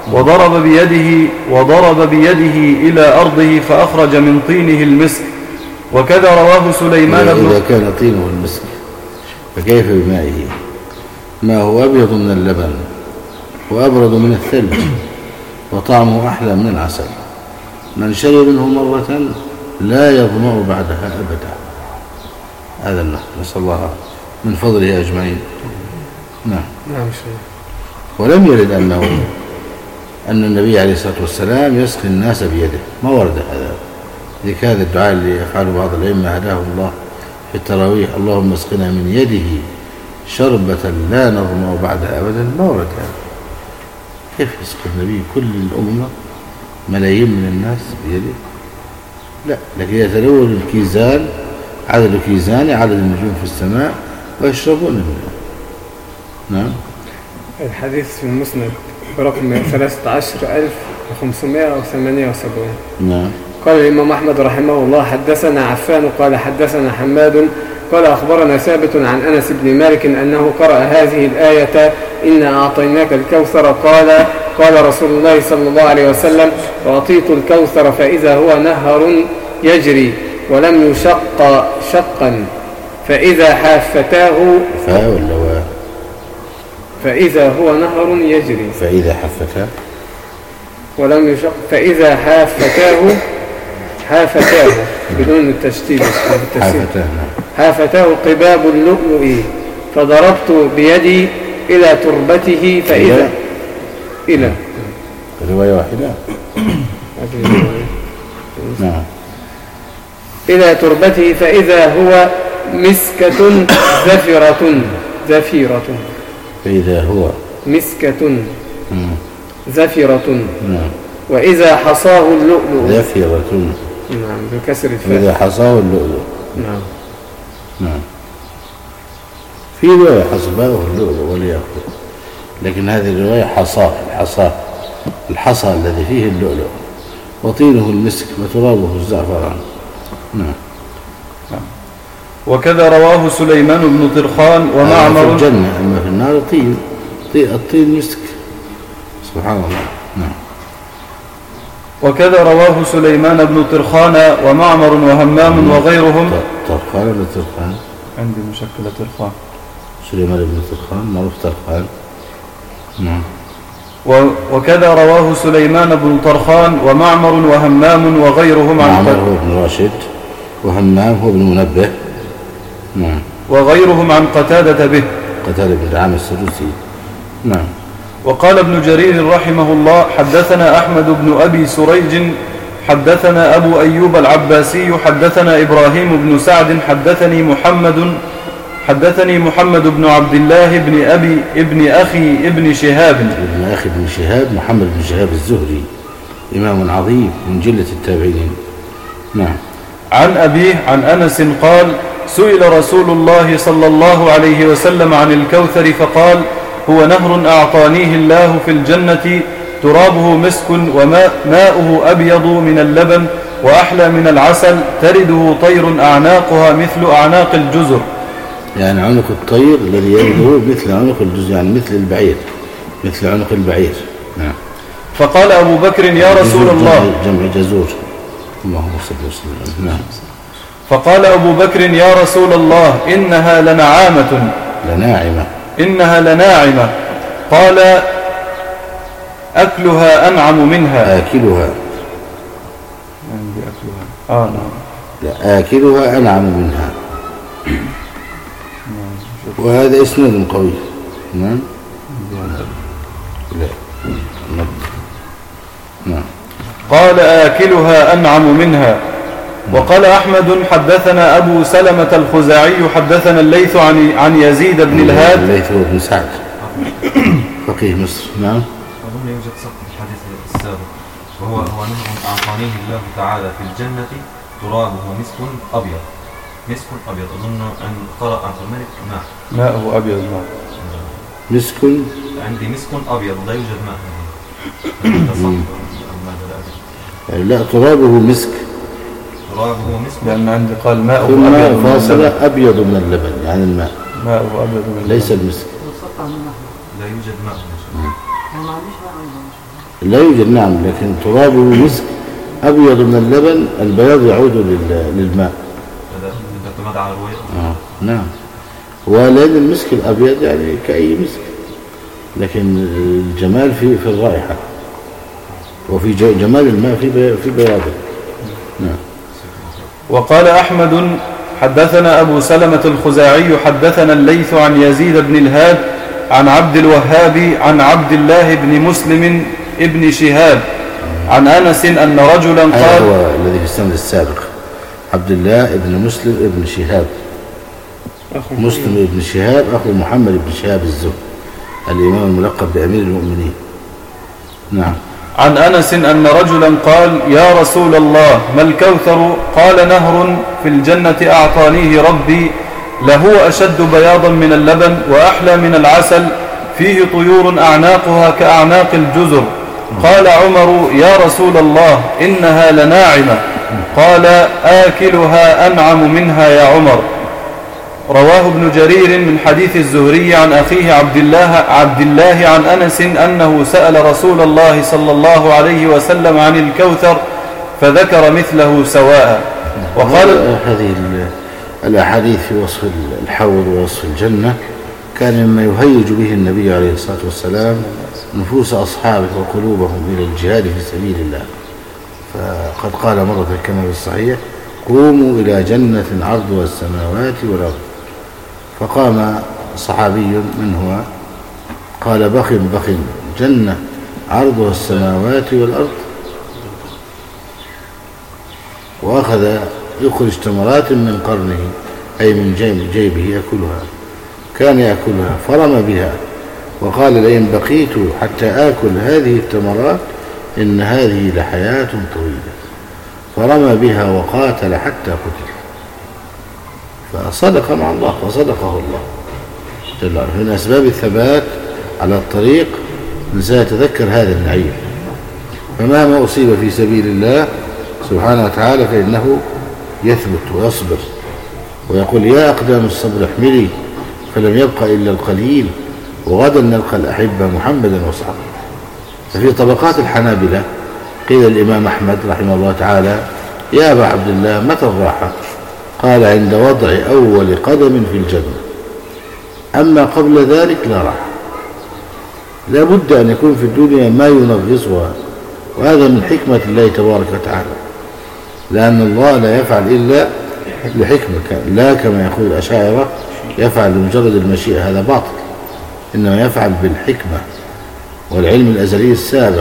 وضرب بيده إلى أرضه فأخرج من طينه المسك. وكذا رواه سليمان إذا كان طينه المسك فكيف بمائه؟ ما هو أبيض من اللبن وأبرد من الثلج وطعمه أحلى من العسل. من شرب منه مرة لا يظمأ بعدها أبدا. هذا النهر نسأل الله من فضله أجمعين. نعم. ولم يرد أن النبي عليه الصلاة والسلام يسقي الناس بيده، ما ورد هذا. ذلك هذا الدعاء اللي يفعله بعض الأئمة هداهم الله في التراويح، اللهم اسقنا من يده شربة لا نظمأ بعدها أبدا، ما ورد هذا. كيف يسقي النبي كل الأمة ملايين من الناس بيده؟ لا، لكن يتلون الكيزان، عدد الكيزان عدد النجوم في السماء ويشربون منه. نعم. الحديث في المسند برقم 13578. نعم. قال الإمام أحمد رحمه الله حدثنا عفان قال حدثنا حماد قال أخبرنا ثابت عن أنس بن مالك أنه قرأ هذه الآية إنا أعطيناك الكوثر. قال رسول الله صلى الله عليه وسلم أعطيت الكوثر فإذا هو نهر يجري ولم يشق شقا فإذا حافتاه فإذا هو نهر يجري فإذا حفتاه ولم يشق فإذا حافتاه بدون التشديد حافتاه قباب اللؤلؤ فضربت بيدي إلى تربته فإذا إلى رواية واحدة. نعم. إلى تربته فإذا هو مسكة زفيرة فإذا هو مسكة زفيرة. نعم. وإذا حصاه اللؤلؤ زفيرة. نعم بكسر الفاء. وإذا حصاه اللؤلؤ. نعم. نعم. في رواية حصباه اللؤلؤ وليأخذ، لكن هذه الرواية الحصى الذي فيه اللؤلؤ وطينه المسك وترابه الزعفران. نعم. وكذا رواه سليمان بن طرخان ومعمر. في الجنة، أما في النار الطين مسك. سبحان الله. نعم. وكذا رواه سليمان بن طرخان ومعمر وهمام وغيرهم. طرخان ولا طرخان؟ عندي مشكلة طرخان. سليمان بن طرخان معروف طرخان. نعم. وكذا رواه سليمان بن طرخان ومعمر وهمام وغيرهم عن معمر هو ابن راشد وهمام هو ابن منبه. نعم. وغيرهم عن قتادة به. قتادة بن دعامة السدوسي. نعم. وقال ابن جرير رحمه الله محدثنا أحمد بن أبي سريج حدثنا أبو أيوب العباسي حدثنا إبراهيم بن سعد حدثني محمد بن عبد الله ابن أخي ابن شهاب محمد بن شهاب الزهري إمام عظيم من جلة التابعين. نعم. عن أبيه عن أنس قال سئل رسول الله صلى الله عليه وسلم عن الكوثر فقال هو نهر أعطانيه الله في الجنة ترابه مسك وماؤه أبيض من اللبن وأحلى من العسل ترده طير أعناقها مثل أعناق الجزر. يعني عنق الطير الذي يرده مثل عنق الجزر، يعني مثل البعير، مثل عنق البعير. نعم. فقال أبو بكر يا رسول الله جمع جزور. اللهم صل وسلم. نعم. فقال أبو بكر يا رسول الله إنها لناعمة. قال أكلها أنعم منها. آكلها عندي أكلها نعم. لا، آكلها أنعم منها. وهذا إسناد قوي. نعم. لا. نعم. قال آكلها أنعم منها. وقال أحمد حدثنا أبو سلمة الخزاعي حدثنا الليث عن يزيد بن الهاد. الليث بن سعد فقيه مصر. نعم. أظن يوجد سقط في الحديث السابق، وهو نهر أعطانيه الله تعالى في الجنة ترابه مسك أبيض. مسك أبيض. أظن أن قرأ عبد الملك ماءه أبيض. مسك. عندي مسك أبيض لا يوجد ماء. لا، ترابه مسك. ترابه مسك. لأن عندي قال ماءه ثم أبيض فاصلة أبيض من اللبن، يعني الماء. ماءه أبيض من اللبن ليس المسك. لا يوجد ماء. لا يوجد. نعم، لكن ترابه مسك أبيض من اللبن، البياض يعود للماء. هذا اعتماد على رواية. نعم. ولأن المسك الأبيض يعني كأي مسك، لكن الجمال في الرائحة، وفي جمال الماء في بياضه. نعم. وقال أحمد حدثنا أبو سلمة الخزاعي حدثنا الليث عن يزيد بن الهاد عن عبد الوهاب عن عبد الله بن مسلم ابن شهاب عن أنس أن رجلا قال. هذا هو الذي في السند السابق، عبد الله ابن مسلم ابن شهاب. مسلم ابن شهاب أخو محمد بن شهاب الزهري الإمام الملقب بأمير المؤمنين. نعم. عن أنس أن رجلا قال يا رسول الله ما الكوثر؟ قال نهر في الجنة أعطانيه ربي له أشد بياضا من اللبن وأحلى من العسل فيه طيور أعناقها كأعناق الجزر. قال عمر يا رسول الله إنها لناعمة. قال آكلها أنعم منها يا عمر. رواه ابن جرير من حديث الزهري عن أخيه عبد الله عن أنس أنه سأل رسول الله صلى الله عليه وسلم عن الكوثر فذكر مثله سواء. وقال هذه الأحاديث في وصف الحوض ووصف الجنة كان مما يهيج به النبي عليه الصلاة والسلام نفوس أصحابه وقلوبهم إلى الجهاد في سبيل الله. فقد قال مرة كما في الصحيح قوموا إلى جنة عرضها السماوات والأرض. فقام صحابي من هو قال بخ جنة عرضها السماوات والأرض، وأخذ يخرج تمرات من قرنه أي من جيبه يأكلها، كان يأكلها فرم بها وقال لئن بقيت حتى آكل هذه التمرات إن هذه لحياة طويلة، فرمى بها وقاتل حتى قتل. فصدق مع الله وصدقه الله جل وعلا. من أسباب الثبات على الطريق الإنسان يتذكر هذا النعيم، فمهما أصيب في سبيل الله سبحانه وتعالى فإنه يثبت ويصبر ويقول يا أقدام الصبر احملي فلم يبق إلا القليل وغدا نلقى الأحبة محمدا وصحبه. ففي طبقات الحنابلة قيل الإمام أحمد رحمه الله تعالى يا أبا عبد الله متى الراحة؟ قال عند وضع أول قدم في الجنة، أما قبل ذلك لا راحة. لا بد أن يكون في الدنيا ما ينغصها، وهذا من حكمة الله تبارك وتعالى، لأن الله لا يفعل إلا لحكمة، لا كما يقول الأشاعرة يفعل لمجرد المشيئة، هذا باطل، إنما يفعل بالحكمة والعلم الأزلي السابق.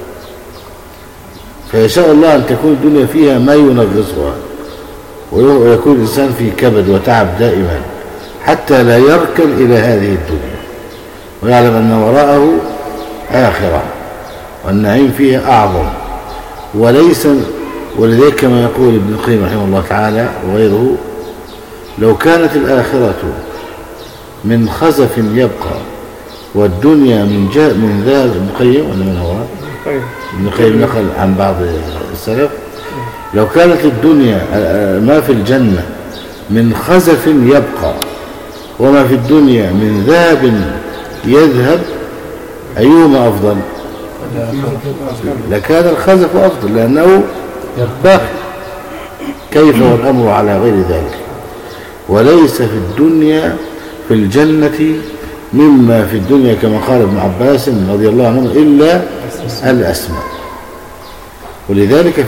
فيشاء الله أن تكون الدنيا فيها ما ينغصها، ويكون الإنسان في كبد وتعب دائما حتى لا يركن إلى هذه الدنيا، ويعلم أن وراءه آخرة والنعيم فيها أعظم. ولذلك كما يقول ابن القيم رحمه الله تعالى وغيره لو كانت الآخرة من خزف يبقى والدنيا من ذا ابن القيم ولا من هو ابن القيم نقل عن بعض السلف لو كانت الدنيا ما في الجنة من خزف يبقى وما في الدنيا من ذهب يذهب أيهما أفضل؟ لكان الخزف أفضل لأنه باقي. كيف والأمر على غير ذلك؟ وليس في الدنيا في الجنة مما في الدنيا كما قال ابن عباس رضي الله عنه إلا الأسماء. ولذلك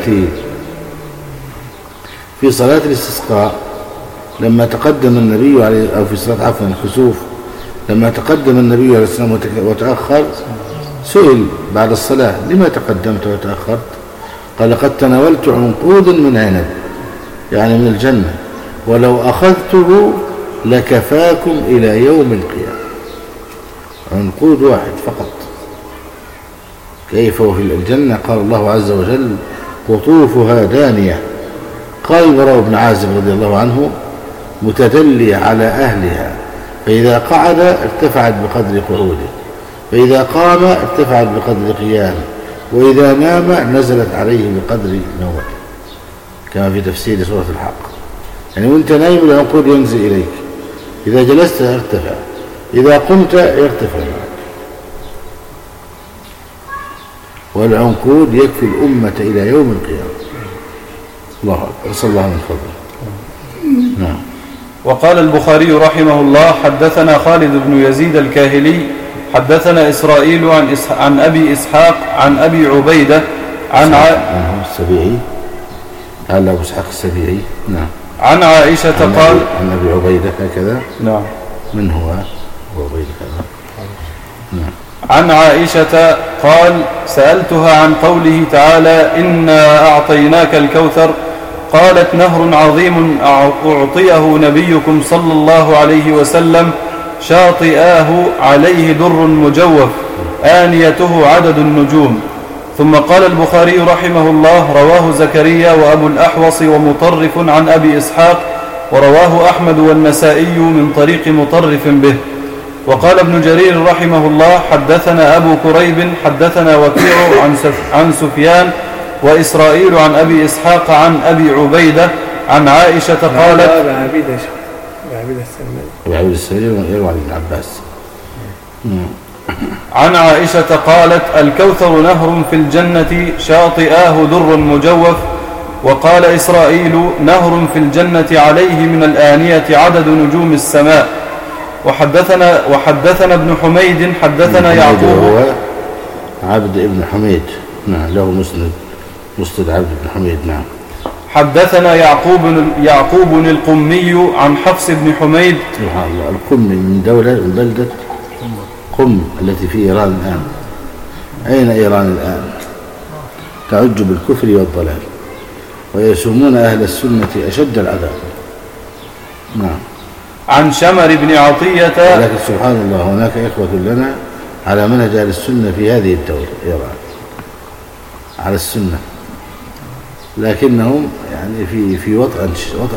في صلاة الاستسقاء لما تقدم النبي عليه، أو في صلاة عفوا الخسوف لما تقدم النبي عليه السلام وتأخر، سئل بعد الصلاة لما تقدمت وتأخرت؟ قال لقد تناولت عنقود من عنب، يعني من الجنة، ولو أخذته لكفاكم إلى يوم القيامة. عنقود واحد فقط. كيف وفي الجنة؟ قال الله عز وجل قطوفها دانية. قال البراء بن عازب رضي الله عنه متدلية على أهلها، فإذا قعد ارتفعت بقدر قعوده، فإذا قام ارتفعت بقدر قيامه، وإذا نام نزلت عليه بقدر نومه، كما في تفسير سورة الحق. يعني وانت نايم العنقود ينزل إليك، إذا جلست ارتفع، إذا قمت يرتفع معك. والعنقود يكفي الأمة إلى يوم القيامة. الله أكبر، صلى الله من فضله. نعم. وقال البخاري رحمه الله حدثنا خالد بن يزيد الكاهلي حدثنا إسرائيل عن أبي إسحاق عن أبي عبيدة عن السبيعي، قال أبو إسحاق السبيعي. نعم. عن عائشة قال عن أبي عبيدة هكذا. نعم. من هو أبو عبيدة هذا؟ نعم. عن عائشة قال سألتها عن قوله تعالى إنا أعطيناك الكوثر، قالت نهر عظيم أعطيه نبيكم صلى الله عليه وسلم شاطئاه عليه در مجوف آنيته عدد النجوم. ثم قال البخاري رحمه الله رواه زكريا وأبو الأحوص ومطرف عن أبي إسحاق، ورواه أحمد والنسائي من طريق مطرف به. وقال ابن جرير رحمه الله حدثنا أبو كريب حدثنا وكيع عن سفيان وإسرائيل عن أبي إسحاق عن أبي عبيدة عن عائشة قالت عبيدة السلمي يروى عن ابن عباس. عن عائشة قالت الكوثر نهر في الجنة شاطئاه در مجوف. وقال إسرائيل نهر في الجنة عليه من الآنية عدد نجوم السماء. وحدثنا ابن حميد حدثنا يعقوب، هو عبد ابن حميد. نعم، له مسند عبد بن حميد. نعم. حدثنا يعقوب القمي عن حفص بن حميد. سبحان الله، القمي من بلدة قم التي في إيران الآن. أين إيران الآن؟ تعج بالكفر والضلال، ويسومون أهل السنة أشد العذاب. نعم. عن شمر بن عطية. لكن سبحان الله هناك إخوة لنا على منهج أهل السنة في هذه الدولة إيران، على السنة، لكنهم يعني في وطأة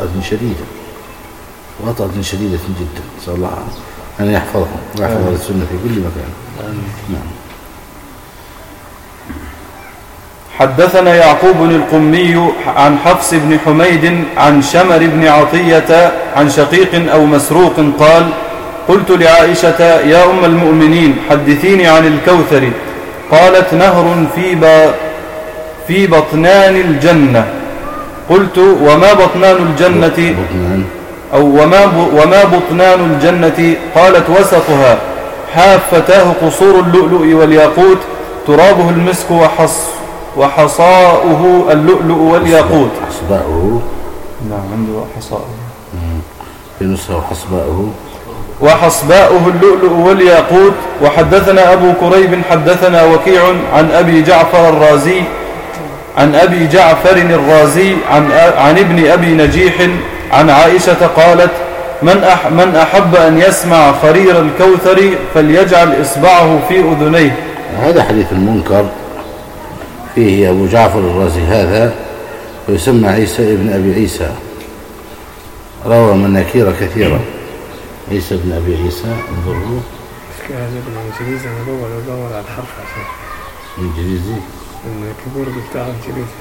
شديدة جدا. نسأل الله أن يحفظهم ويحفظ السنة في كل مكان. نعم. حدثنا يعقوب القمي عن حفص بن حميد عن شمر بن عطية عن شقيق أو مسروق قال قلت لعائشة يا أم المؤمنين حدثيني عن الكوثر، قالت نهر في بطنان الجنة. قلت وما بطنان الجنة أو وما بطنان الجنة؟ قالت وسطها حافتاه قصور اللؤلؤ والياقوت ترابه المسك وحصاؤه اللؤلؤ والياقوت. حصباؤه. نعم، عنده حصاؤه في نصه حصباؤه. وحصباؤه اللؤلؤ والياقوت. وحدثنا أبو كريب حدثنا وكيع عن أبي جعفر الرازي عن ابن أبي نجيح عن عائشة قالت من أحب أن يسمع خرير الكوثر فليجعل إصبعه في أذنيه. هذا حديث المنكر، فيه أبو جعفر الرازي هذا ويسمى عيسى ابن أبي عيسى، روى مناكير كثيرة. عيسى ابن أبي عيسى انظروا. هذا بالإنجليزي أنا بدور على الحرف عشان إنجليزي الكيبورد بتاعه إنجليزي.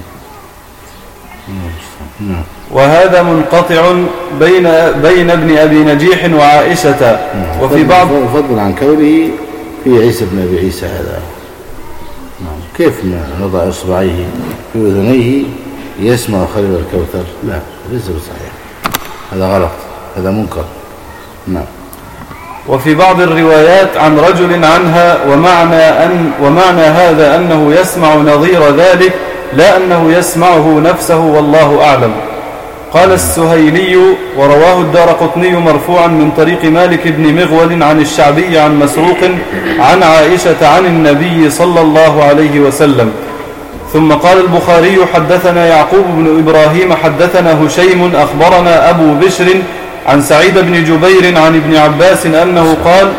وهذا منقطع بين ابن أبي نجيح وعائشة. وفي بعض فضل عن كونه في عيسى ابن أبي عيسى هذا. كيف ما نضع إصبعيه في أذنيه يسمع خرير الكوثر؟ لا، ليس بصحيح، هذا غلط، هذا منكر. نعم. وفي بعض الروايات عن رجل عنها، ومعنى هذا أنه يسمع نظير ذلك لا أنه يسمعه نفسه والله أعلم. قال السهيلي: ورواه الدارقطني مرفوعا من طريق مالك بن مغول عن الشعبي عن مسروق عن عائشة عن النبي صلى الله عليه وسلم. ثم قال البخاري: حدثنا يعقوب بن إبراهيم حدثنا هشيم أخبرنا أبو بشر عن سعيد بن جبير عن ابن عباس أنه قال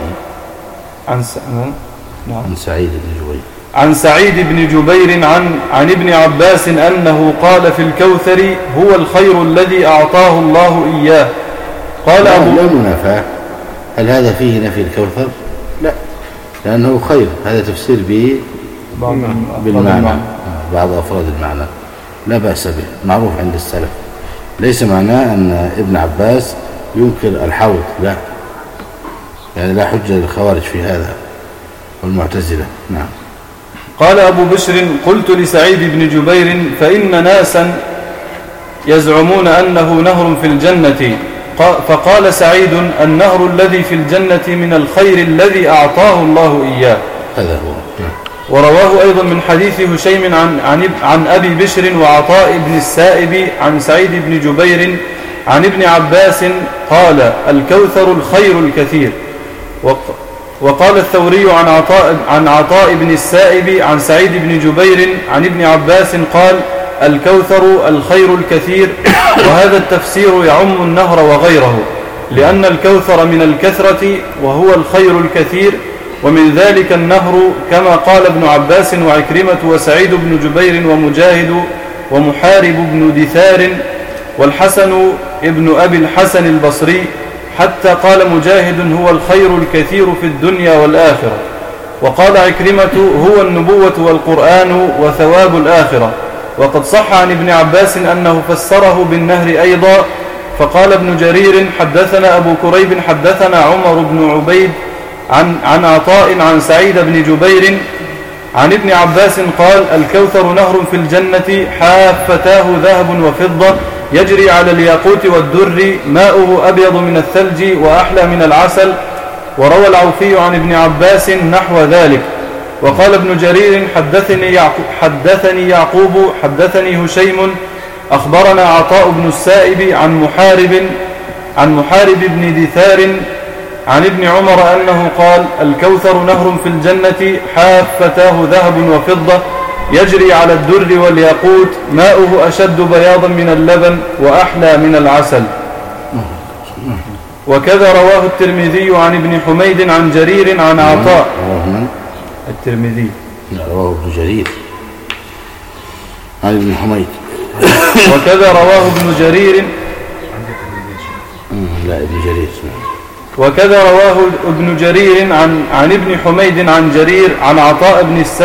عن سعيد بن جبير عن ابن عباس أنه قال في الكوثر: هو الخير الذي أعطاه الله إياه. قال لا منافاة. هل هذا فيه نفي الكوثر؟ لا، لأنه خير. هذا تفسير به بالمعنى، بعض أفراد المعنى لا بأس به، معروف عند السلف. ليس معناه أن ابن عباس ينكر الحوض، لا، يعني لا حجة للخوارج في هذا والمعتزلة. نعم. قال أبو بشر: قلت لسعيد بن جبير: فإن ناسا يزعمون أنه نهر في الجنة. فقال سعيد: النهر الذي في الجنة من الخير الذي أعطاه الله إياه. هذا هو. ورواه أيضا من حديث هشيم عن أبي بشر وعطاء بن السائب عن سعيد بن جبير عن ابن عباس قال: الكوثر الخير الكثير. وقال الثوري عن عطاء بن السائب عن سعيد بن جبير عن ابن عباس قال: الكوثر الخير الكثير. وهذا التفسير يعم النهر وغيره، لأن الكوثر من الكثرة وهو الخير الكثير، ومن ذلك النهر، كما قال ابن عباس وعكرمة وسعيد بن جبير ومجاهد ومحارب بن دثار والحسن ابن أبي الحسن البصري، حتى قال مجاهد: هو الخير الكثير في الدنيا والآخرة. وقال عكرمة: هو النبوة والقرآن وثواب الآخرة. وقد صح عن ابن عباس أنه فسره بالنهر أيضا. فقال ابن جرير: حدثنا أبو كريب حدثنا عمر بن عبيد عن عطاء عن سعيد بن جبير عن ابن عباس قال: الكوثر نهر في الجنة حافتاه ذهب وفضة يجري على الياقوت والدر، ماؤه أبيض من الثلج وأحلى من العسل. وروى العوفي عن ابن عباس نحو ذلك. وقال ابن جرير: حدثني يعقوب حدثني هشيم أخبرنا عطاء بن السائب عن محارب بن دثار عن ابن عمر أنه قال: الكوثر نهر في الجنة حافتاه ذهب وفضة يجري على الدر والياقوت، ماؤه أشد بياضا من اللبن وأحلى من العسل. وكذا رواه الترمذي عن ابن حميد عن جرير عن عطاء. الترمذي رواه ابن جرير عن ابن حميد. وكذا رواه ابن جرير ابن جرير. وكذا رواه ابن جرير عن ابن حميد عن جرير عن عطاء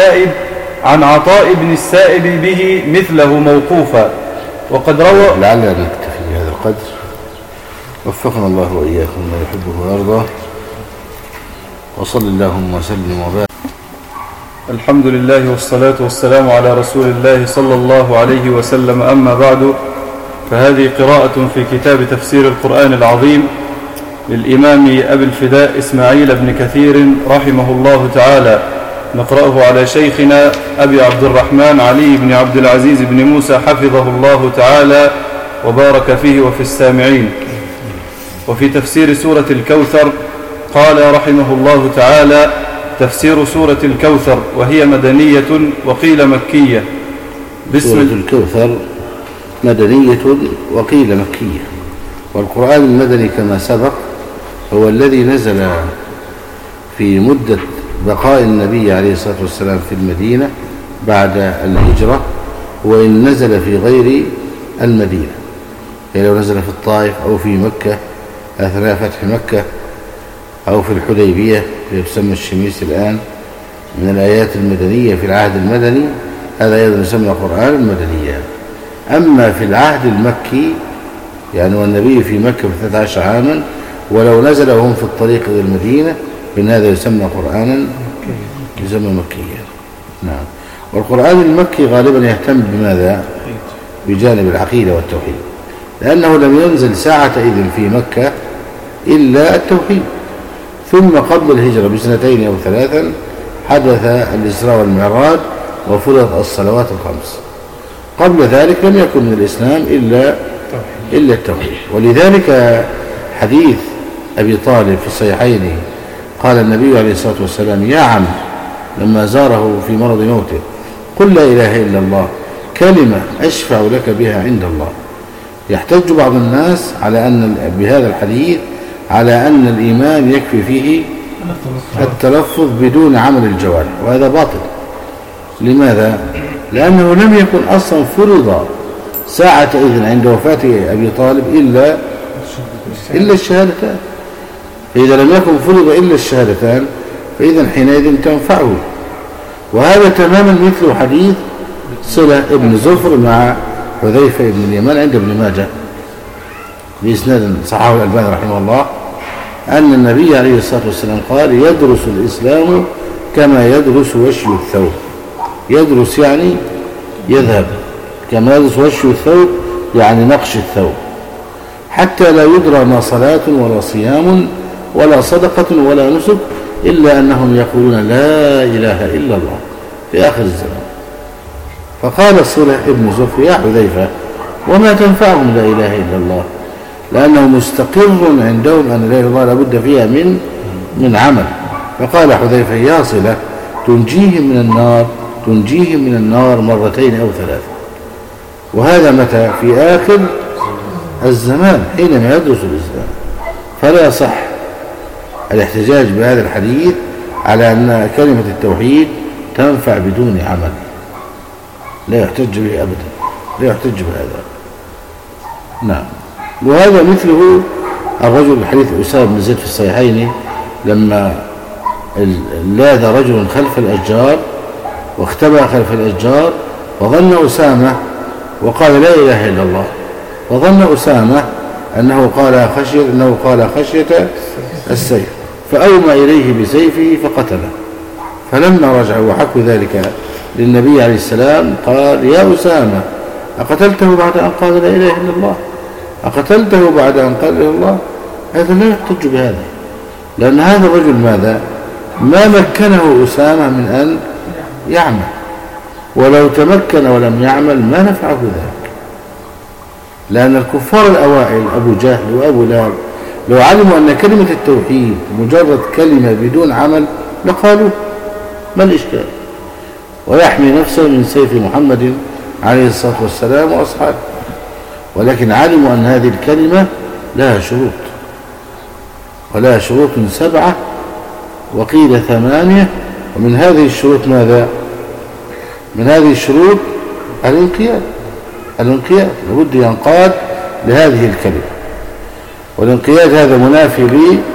بن السائب به مثله موقوفا. وقد روى. لعلنا نكتفي بهذا القدر. وفقنا الله وإياكم ما يحبه ويرضاه. وصل اللهم وسلم وبارك. الحمد لله والصلاة والسلام على رسول الله صلى الله عليه وسلم. أما بعد، فهذه قراءة في كتاب تفسير القرآن العظيم للإمام أبي الفداء إسماعيل بن كثير رحمه الله تعالى، نقرأه على شيخنا أبي عبد الرحمن علي بن عبد العزيز بن موسى حفظه الله تعالى وبارك فيه وفي السامعين. وفي تفسير سورة الكوثر قال رحمه الله تعالى: تفسير سورة الكوثر، وهي مدنية وقيل مكية. سورة الكوثر مدنية وقيل مكية. والقرآن المدني كما سبق هو الذي نزل في مدة بقاء النبي عليه الصلاة والسلام في المدينة بعد الهجرة، وإن نزل في غير المدينة، يعني لو نزل في الطائف أو في مكة أثناء فتح مكة أو في الحديبية يسمى الشميس الآن، من الآيات المدنية في العهد المدني، هذا أيضا يسمى قرآن المدنية. أما في العهد المكي، يعني والنبي في مكة في 13 عاما، ولو نزل وهم في الطريق إلى المدينة، فإن هذا يسمى قرآنا يسمى مكيا. نعم. والقرآن المكي غالبا يهتم بماذا؟ بجانب العقيدة والتوحيد، لأنه لم ينزل ساعة إذن في مكة إلا التوحيد، ثم قبل الهجرة بسنتين أو 3 حدث الإسراء والمعراج وفرضت الصلوات الخمس. قبل ذلك لم يكن من الإسلام إلا التوحيد. ولذلك حديث أبي طالب في الصحيحين قال النبي عليه الصلاة والسلام: يا عم، لما زاره في مرض موته: قل لا إله إلا الله، كلمة أشفع لك بها عند الله. يحتج بعض الناس على أن بهذا الحديث على أن الإيمان يكفي فيه التلفظ بدون عمل الجوارح، وهذا باطل. لماذا؟ لأنه لم يكن أصلا فرض ساعة إذن عند وفاة أبي طالب إلا الشهادتان. فإذا لم يكن فرض إلا الشهادتان فإذا حينئذ تنفعه. وهذا تماما مثل حديث صلة ابن زفر مع حذيفة ابن اليمان عند ابن ماجه بإسناد صححه الألباني رحمه الله، أن النبي عليه الصلاة والسلام قال: يدرس الإسلام كما يدرس وشي الثوب. يدرس يعني يذهب، كما يدرس وشي الثوب يعني نقش الثوب، حتى لا يدرى ما صلاة ولا صيام ولا صدقة ولا نسك إلا أنهم يقولون لا إله إلا الله في آخر الزمان. فقال صلة ابن زفر: يا حذيفة، وما تنفعهم لا إله إلا الله؟ لأنه مستقر عندهم أن لا إله إلا الله لابد فيها من عمل. فقال حذيفة: يا صلة، تنجيهم من النار مرتين أو 3. وهذا متى؟ في آخر الزمان حينما يدرس الإسلام. فلا صح الاحتجاج بهذا الحديث على أن كلمة التوحيد تنفع بدون عمل، لا يحتج به أبدا، لا يحتج بهذا. نعم. وهذا مثله الرجل الحديث أسامة بن زيد في الصحيحين لما لاذ رجل خلف الأشجار واختبأ خلف الأشجار وظن أسامة وقال لا إله إلا الله، وظن أسامة أنه قال خشية السيف، فأومى إليه بسيفه فقتله. فلما رجعوا وحكوا ذلك للنبي عليه السلام قال: يا أسامة، أقتلته بعد أن قال لا إله إلا الله؟ أقتلته بعد أن قال لا إله إلا الله؟ هذا لا يحتج بهذا، لأن هذا الرجل ماذا؟ ما مكنه أسامة من أن يعمل، ولو تمكن ولم يعمل ما نفعه ذلك. لأن الكفار الأوائل أبو جهل وأبو لهب لو علموا أن كلمة التوحيد مجرد كلمة بدون عمل لقالوا ما الإشكال، ويحمي نفسه من سيف محمد عليه الصلاة والسلام وأصحابه. ولكن علموا أن هذه الكلمة لها شروط، ولها شروط 7 وقيل 8، ومن هذه الشروط ماذا؟ من هذه الشروط الانقياد لابد ينقاد لهذه الكلمة، والانقياد هذا منافي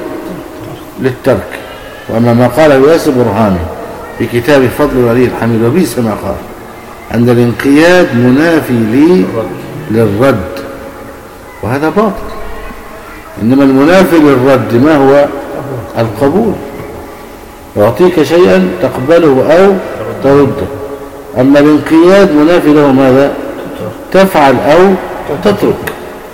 للترك. وأما ما قاله ياسر برهاني في كتاب فضل ولي الحميد وبئس ما قال أن الانقياد منافي للرد، وهذا باطل. إنما المنافي للرد ما هو؟ القبول، يعطيك شيئا تقبله أو ترده. أما الانقياد منافي له ماذا؟ تفعل أو تترك.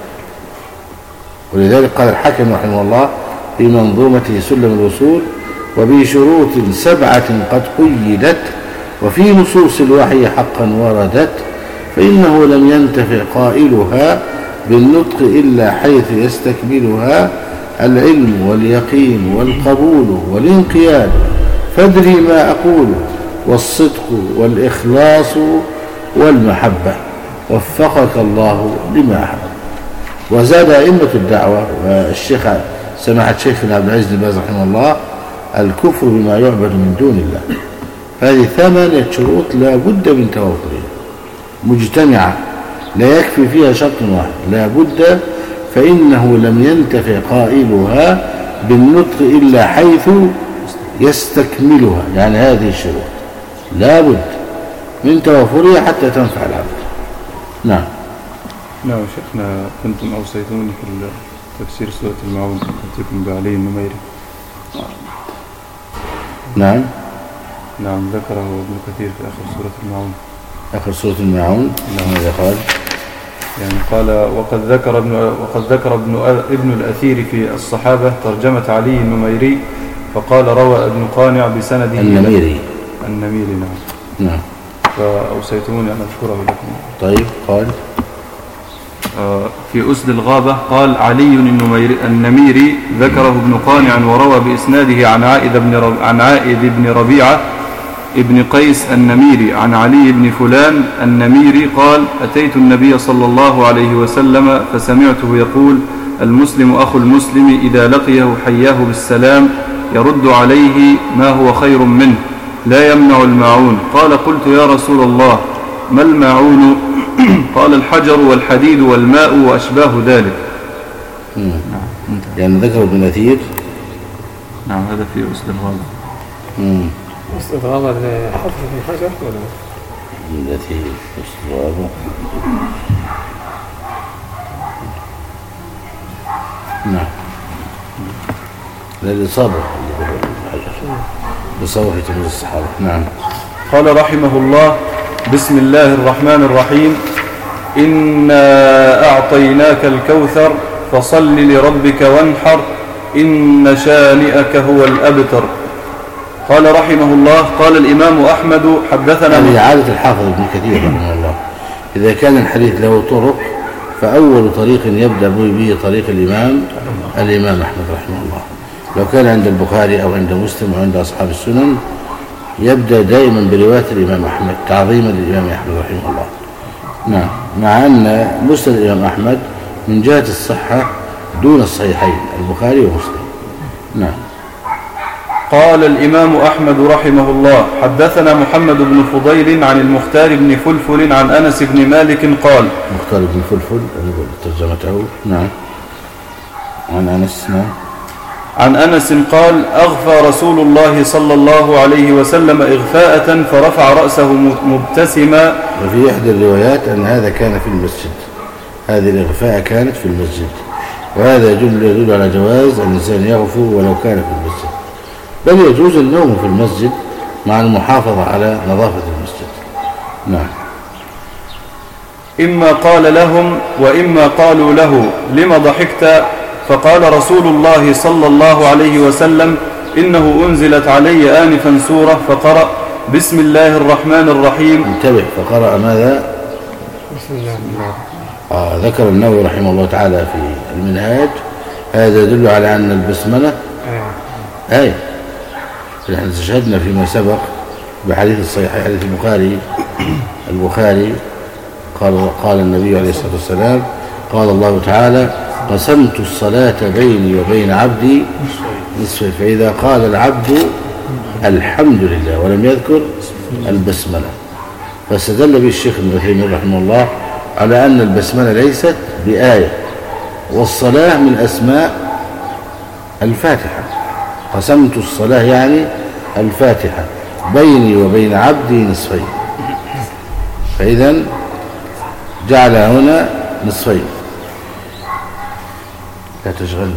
ولذلك قال الحاكم رحمه الله في منظومته سلم الوصول: وبشروط 7 قد قيدت وفي نصوص الوحي حقا وردت، فإنه لم ينتفع قائلها بالنطق إلا حيث يستكملها العلم واليقين والقبول والانقياد، فادري ما أقول، والصدق والإخلاص والمحبة، وفقك الله لما أحب. وزاد أئمة الدعوة والشيخ سماحة شيخنا عبد العزيز بن باز رحمه الله: الكفر بما يعبد من دون الله. هذه 8 شروط لا بد من توفرها مجتمعة، لا يكفي فيها شرط واحد، لا بد، فإنه لم ينتفع قائلها بالنطق إلا حيث يستكملها، يعني هذه الشروط لا بد من توفرها حتى تنفع العبد. نعم. نعم شيخنا، كنتم أوصيتوني في تفسير سورة المعون أتيكم بعلي النميري. نعم ذكره ابن كثير في آخر سورة المعون. آخر سورة المعون. نعم. ماذا قال؟ يعني قال: وقد ذكر ابن الأثير في الصحابة ترجمة علي النميري فقال روى ابن قانع بسنده النميري. نعم. فأوصيتموني أن أذكره لكم. طيب. قال في أسد الغابة قال علي النميري ذكره ابن قانع وروى بإسناده عن عائد بن ربيعة ابن قيس النميري عن علي بن فلان النميري قال أتيت النبي صلى الله عليه وسلم فسمعته يقول المسلم أخو المسلم إذا لقيه حياه بالسلام يرد عليه ما هو خير منه لا يمنع الماعون. قال قلت يا رسول الله ما الماعون؟ قال الحجر والحديد والماء وأشباه ذلك. يعني ذكر ابن نثير. نعم هذا في أسد الغابة. أسد الغابة حفظ ابن حجر ولا ابن نثير أسد الغابة. نعم. للإصابة بصوح تمييز الصحابة. نعم. قال رحمه الله بسم الله الرحمن الرحيم إنا أعطيناك الكوثر فصل لربك وانحر إن شانئك هو الأبتر. قال رحمه الله قال الإمام أحمد حدثنا هذه عادة الحافظ ابن كثير رحمه الله إذا كان الحديث له طرق فأول طريق يبدأ به طريق الإمام أحمد رحمه الله. لو كان عند البخاري أو عند مسلم أو عند أصحاب السنن يبدأ دائما برواية الإمام أحمد تعظيما للإمام أحمد رحمه الله. نعم. مع أن مسند الإمام أحمد من جهة الصحة دون الصحيحين البخاري ومسلم. نعم. قال الإمام أحمد رحمه الله حدثنا محمد بن فضيل عن المختار بن فلفل عن أنس بن مالك قال مختار بن فلفل ترجمته. نعم. عن أنس. نعم. عن أنس قال أغفى رسول الله صلى الله عليه وسلم إغفاءة فرفع رأسه مبتسما. وفي إحدى الروايات أن هذا كان في المسجد. هذه الإغفاء كانت في المسجد وهذا يدل على جواز الإنسان يغفو ولو كان في المسجد بل يجوز النوم في المسجد مع المحافظة على نظافة المسجد. نعم. إما قال لهم وإما قالوا له لما ضحكت؟ فقال رسول الله صلى الله عليه وسلم إنه أنزلت علي آنفا سورة فقرأ بسم الله الرحمن الرحيم. انتبه. فقرأ ماذا؟ بسم الله. ذكر النووي رحمه الله تعالى في المنهاج هذا يدل على أن البسملة آية. نحن استشهدنا فيما سبق بحديث الصحيح حديث البخاري قال النبي عليه الصلاة والسلام قال الله تعالى قسمت الصلاة بيني وبين عبدي نصفين فإذا قال العبد الحمد لله ولم يذكر البسملة فاستدل به الشيخ ابن تيمية رحمه الله على أن البسملة ليست بآية والصلاة من أسماء الفاتحة. قسمت الصلاة يعني الفاتحة بيني وبين عبدي نصفين فإذا جعل هنا نصفين. لا تشغلنا.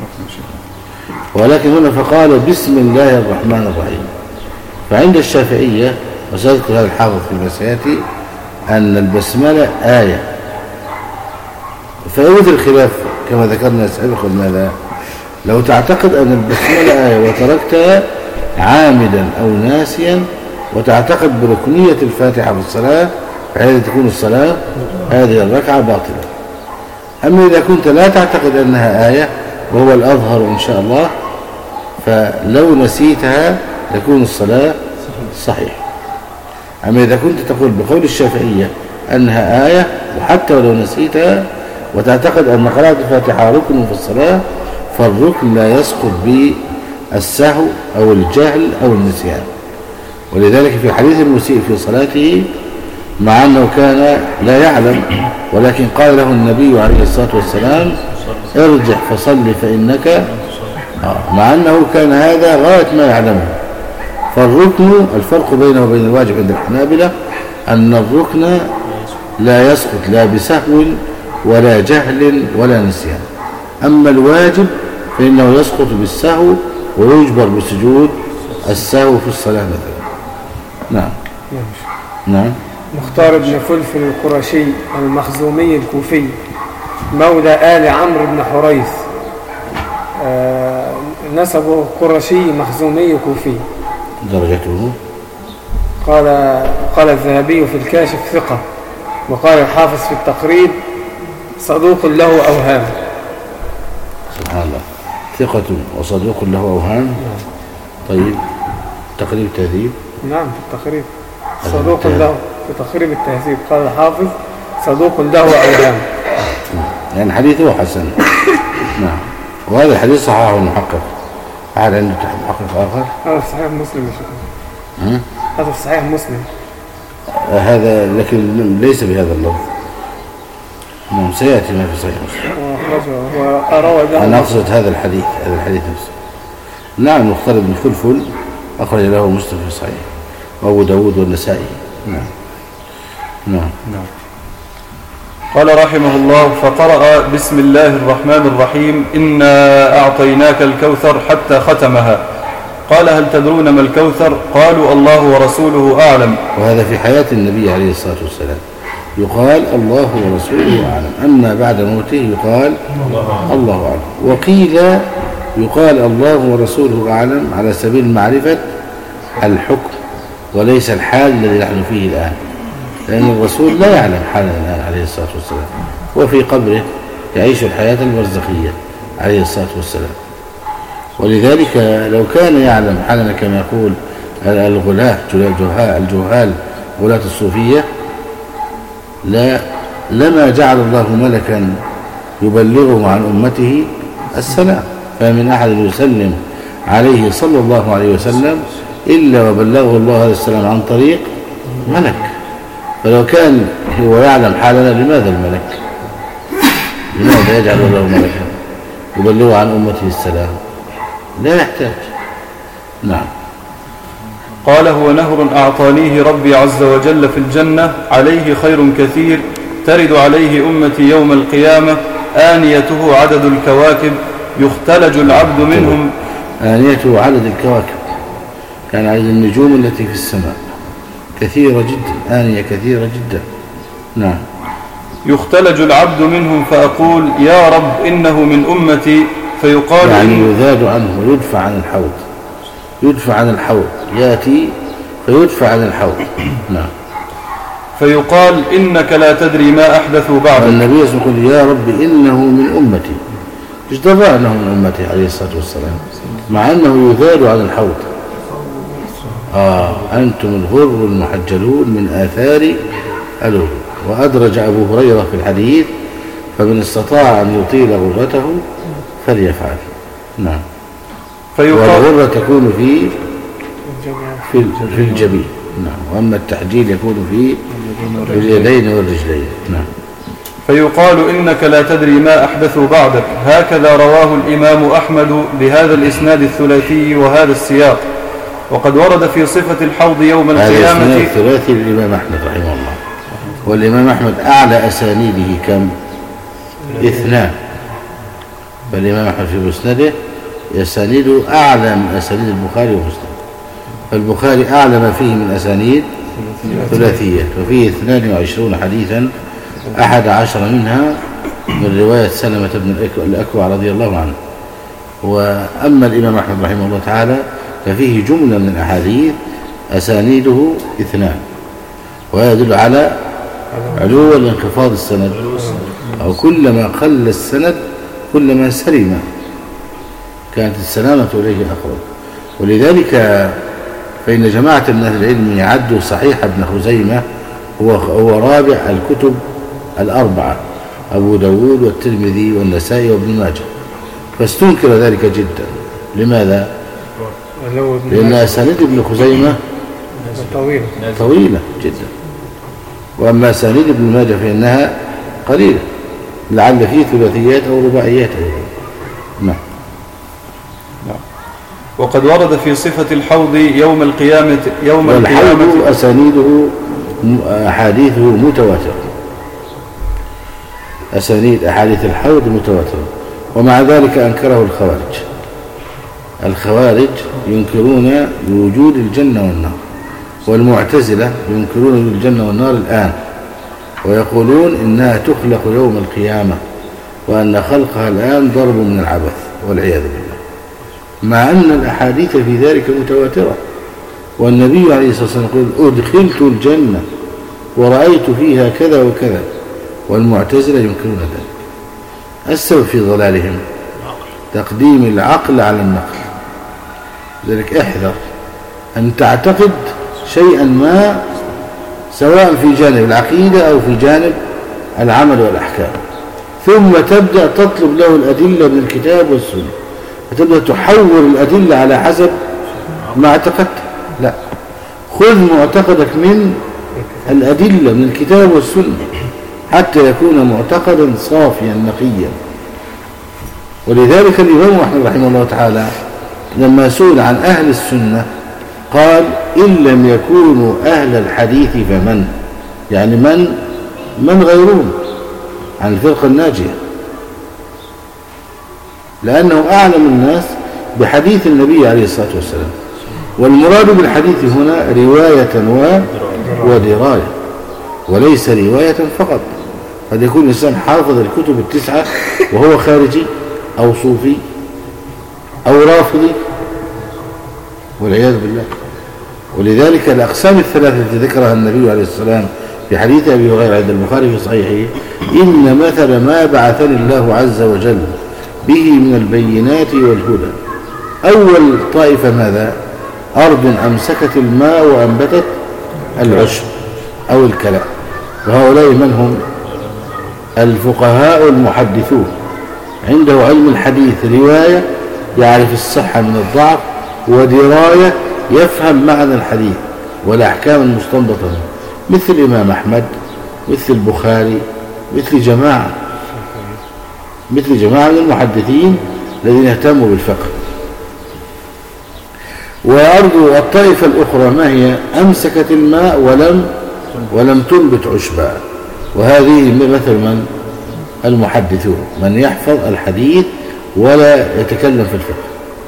ولكن هنا فقال بسم الله الرحمن الرحيم. فعند الشافعية وسأذكر هذا الحافظ في مسياتي أن البسملة آية فيوجد الخلاف كما ذكرنا سابقا ماذا لو تعتقد أن البسملة آية وتركتها عامدا أو ناسيا وتعتقد بركنية الفاتحة في الصلاة فحيث تكون الصلاة هذه الركعة باطلة. أما إذا كنت لا تعتقد أنها آية وهو الأظهر إن شاء الله فلو نسيتها تكون الصلاة صحيح. أما إذا كنت تقول بقول الشافعية أنها آية وحتى ولو نسيتها وتعتقد أن قراءة الفاتحة ركن في الصلاة فالركن لا يسقط بالسهو أو الجهل أو النسيان. ولذلك في حديث المسيء في صلاته مع أنه كان لا يعلم ولكن قال له النبي عليه الصلاة والسلام ارجع فصل فإنك مع أنه كان هذا غاية ما يعلمه. فالركن الفرق بينه وبين الواجب عند الحنابلة أن الركن لا يسقط لا بسهو ولا جهل ولا نسيان. أما الواجب فإنه يسقط بالسهو ويجبر بسجود السهو في الصلاة مثلا. نعم. مختار بن فلفل القرشي المخزومي الكوفي مولى آل عمرو بن حريث نسبه قرشي مخزومي كوفي. درجته قال الذهبي في الكاشف ثقة، وقال الحافظ في التقريب صدوق له أوهام. سبحان الله، ثقة وصدوق له أوهام. طيب تقريب التهذيب. نعم في التقريب صدوق له، في تقريب التهذيب قال الحافظ صدوق له أوهام، يعني حديثه حسن. نعم. وهذا الحديث صححه المحقق. أحد عنده محقق آخر؟ هذا في صحيح مسلم يا شيخ. هذا في صحيح مسلم. هذا لكن ليس بهذا اللفظ. نعم سيأتي ما في صحيح مسلم. أنا أقصد هذا الحديث نفسه. نعم مختلف بن فلفل أخرج له مسلم في صحيح، وأبو داود والنسائي. نعم. قال رحمه الله: فقرأ بسم الله الرحمن الرحيم إنا أعطيناك الكوثر حتى ختمها. قال: هل تدرون ما الكوثر؟ قالوا: الله ورسوله أعلم. وهذا في حياة النبي عليه الصلاة والسلام يقال الله ورسوله أعلم، أما بعد موته يقال الله أعلم. وقيل يقال الله ورسوله أعلم على سبيل معرفة الحكم وليس الحال الذي نحن فيه الآن، لأن الرسول لا يعلم حالنا الآن عليه الصلاة والسلام، وفي قبره يعيش الحياة البرزخية عليه الصلاة والسلام. ولذلك لو كان يعلم حالنا كما يقول الجهال غلاة الصوفية لما جعل الله ملكا يبلغه عن أمته السلام، فمن أحد يسلم عليه صلى الله عليه وسلم إلا وبلغه الله هذا السلام عن طريق ملك. فلو كان هو يعلم حالنا لماذا الملك؟ لماذا يجعل الله ملكا يبلغه عن أمته السلام؟ لا يحتاج. نعم. قال: هو نهر أعطانيه ربي عز وجل في الجنة، عليه خير كثير، ترد عليه أمتي يوم القيامة، آنيته عدد الكواكب، يختلج العبد منهم. آنيته عدد الكواكب كان عدد النجوم التي في السماء كثيرة جدا، آنية كثيرة جدا. نعم. يختلج العبد منهم فأقول: يا رب إنه من أمتي، فيقال يعني يذاد عنه ويدفع عن الحوض، يدفع عن الحوض، يأتي فيدفع عن الحوض. نعم. فيقال: إنك لا تدري ما أحدثوا بعدك. النبي يقول: يا رب إنه من أمتي، ايش درى أنه من أمتي عليه الصلاة والسلام، مع أنه يذاد عن الحوض. أنتم الغر المحجلون من آثار الوضوء. وأدرج أبو هريرة في الحديث: فمن استطاع أن يطيل غرته فليفعل. نعم. والغرة تكون في الجبين. نعم. وأما التحجيل يكون في اليدين والرجلين. نعم. فيقال: إنك لا تدري ما أحدثوا بعدك. هكذا رواه الإمام أحمد بهذا الإسناد الثلاثي وهذا السياق. وقد ورد في صفة الحوض يوم القيامة. هذا الثلاثي للإمام أحمد رحمه الله. والإمام أحمد أعلى أسانيده كم؟ 2. فالإمام أحمد في مسنده أسانيده أعلى من أسانيد البخاري ومسلم. فالبخاري أعلى ما فيه من أسانيد ثلاثية، وفيه 22 حديثا، 11 منها من رواية سلمة بن الأكوع رضي الله عنه. وأما الإمام أحمد رحمه الله تعالى ففيه جملة من الأحاديث أسانيده 2، ويدل على علو الانخفاض السند، أو كلما قل السند كلما سلم كانت السلامة إليه أقرب. ولذلك فإن جماعة من أهل العلم يعدوا صحيح ابن خزيمة هو رابع الكتب الأربعة، أبو داود والترمذي والنسائي وابن ماجه، فاستنكر ذلك جدا. لماذا؟ لأن أسانيد ابن خزيمة طويلة جدا، وأما أسانيد ابن ماجه فإنها قليلة، لعل فيه ثلاثيات أو رباعيات. نعم. وقد ورد في صفة الحوض يوم القيامة والحوض أسانيده أحاديثه متواترة، أسانيد أحاديث الحوض متواترة. ومع ذلك أنكره الخوارج ينكرون بوجود الجنة والنار، والمعتزلة ينكرون وجود الجنة والنار الآن، ويقولون إنها تخلق يوم القيامة، وأن خلقها الآن ضرب من العبث والعياذ بالله. مع أن الأحاديث في ذلك متواترة. والنبي عليه الصلاة والسلام يقول أدخلت الجنة ورأيت فيها كذا وكذا، والمعتزلة ينكرون ذلك. السبب في ضلالهم تقديم العقل على النقل. لذلك احذر أن تعتقد شيئا ما سواء في جانب العقيدة أو في جانب العمل والأحكام، ثم تبدأ تطلب له الأدلة من الكتاب والسنة، فتبدأ تحول الأدلة على حسب ما اعتقدت. لا، خذ معتقدك من الأدلة من الكتاب والسنة حتى يكون معتقدا صافيا نقيا. ولذلك الإمام أحمد رحمه الله تعالى لما سئل عن أهل السنة قال إن لم يكونوا أهل الحديث فمن، يعني من غيرهم عن الفرقة الناجية، لأنه أعلم الناس بحديث النبي عليه الصلاة والسلام. والمراد بالحديث هنا رواية ودراية، وليس رواية فقط. قد يكون الإنسان حافظ الكتب التسعة وهو خارجي أو صوفي أو رافضي والعياذ بالله. ولذلك الأقسام الثلاثة التي ذكرها النبي عليه الصلاة والسلام في حديث أبي هريرة عند البخاري في صحيحه: إن مثل ما بعثني الله عز وجل به من البينات والهدى. أول طائفة ماذا؟ أرض أمسكت الماء وأنبتت العشب أو الكلاء. وهؤلاء من هم؟ الفقهاء المحدثون، عنده علم الحديث، رواية يعرف الصحة من الضعف، ودراية يفهم معنى الحديث والأحكام المستنبطة، مثل الإمام أحمد، مثل البخاري، مثل جماعة من المحدثين الذين اهتموا بالفقه. وأرض الطائفة الأخرى ما هي؟ أمسكت الماء ولم تنبت عشبا. وهذه مثل من؟ المحدثون، من يحفظ الحديث ولا يتكلم في الفقه.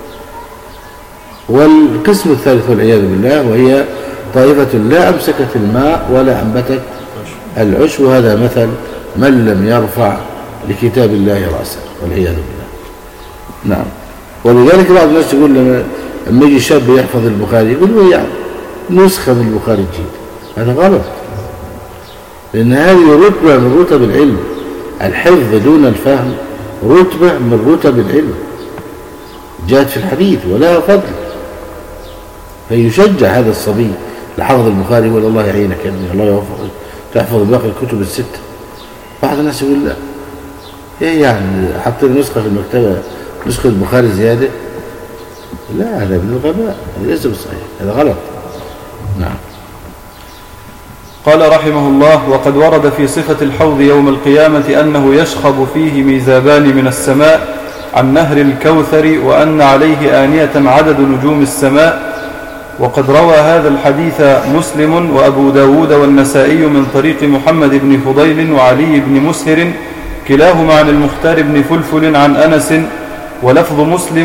والقسم الثالث والعياذ بالله وهي طائفة لا أمسكت الماء ولا أنبتت العشب، وهذا مثل من لم يرفع لكتاب الله رأسه والعياذ بالله. نعم. ولذلك بعض الناس يقول لما يجي شاب يحفظ البخاري يقول له يعني نسخة من البخاري الجيد. هذا غلط، لأن هذه رتبة من رتب العلم. الحفظ دون الفهم رتبة من رتب العلم جاءت في الحديث ولها فضل. فيشجع هذا الصبي لحفظ البخاري ولا الله يعينك يا ابني، الله يوفقك تحفظ باقي الكتب الستة. بعض الناس يقول لا، ايه يعني حط لي نسخة في المكتبة نسخة البخاري زيادة؟ لا، هذا من الغباء، هذا ليس بالصحيح، هذا غلط. نعم. قال رحمه الله: وقد ورد في صفة الحوض يوم القيامة أنه يشخب فيه ميزابان من السماء عن نهر الكوثر، وأن عليه آنية عدد نجوم السماء. وقد روى هذا الحديث مسلم وأبو داود والنسائي من طريق محمد بن فضيل وعلي بن مسهر كلاهما عن المختار بن فلفل عن أنس. ولفظ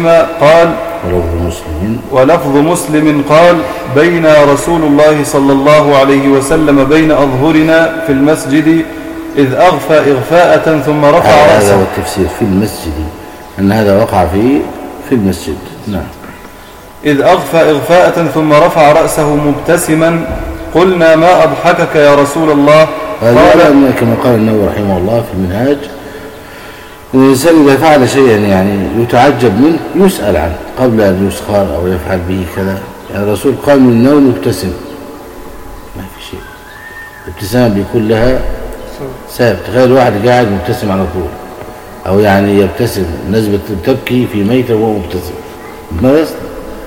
مسلم قال: بين رسول الله صلى الله عليه وسلم بين أظهرنا في المسجد إذ أغفى إغفاءة ثم رفع رأسه. هذا هو التفسير في المسجد، أن هذا وقع في المسجد. نعم. إذ أغفى إغفاءة ثم رفع رأسه مبتسما، قلنا: ما أضحكك يا رسول الله؟ قال كما قال النووي رحمه الله في المنهاج: الإنسان إذا فعل شيئا يعني يتعجب منه يسأل عنه قبل أن يسخر أو يفعل به كذا. يعني الرسول قال من النوم مبتسم، ما في شيء. الابتسام بيكون لها سبب. تخيل واحد قاعد مبتسم على طول، أو يعني يبتسم، الناس بتبكي في ميتة وهو مبتسم، ما يصنع.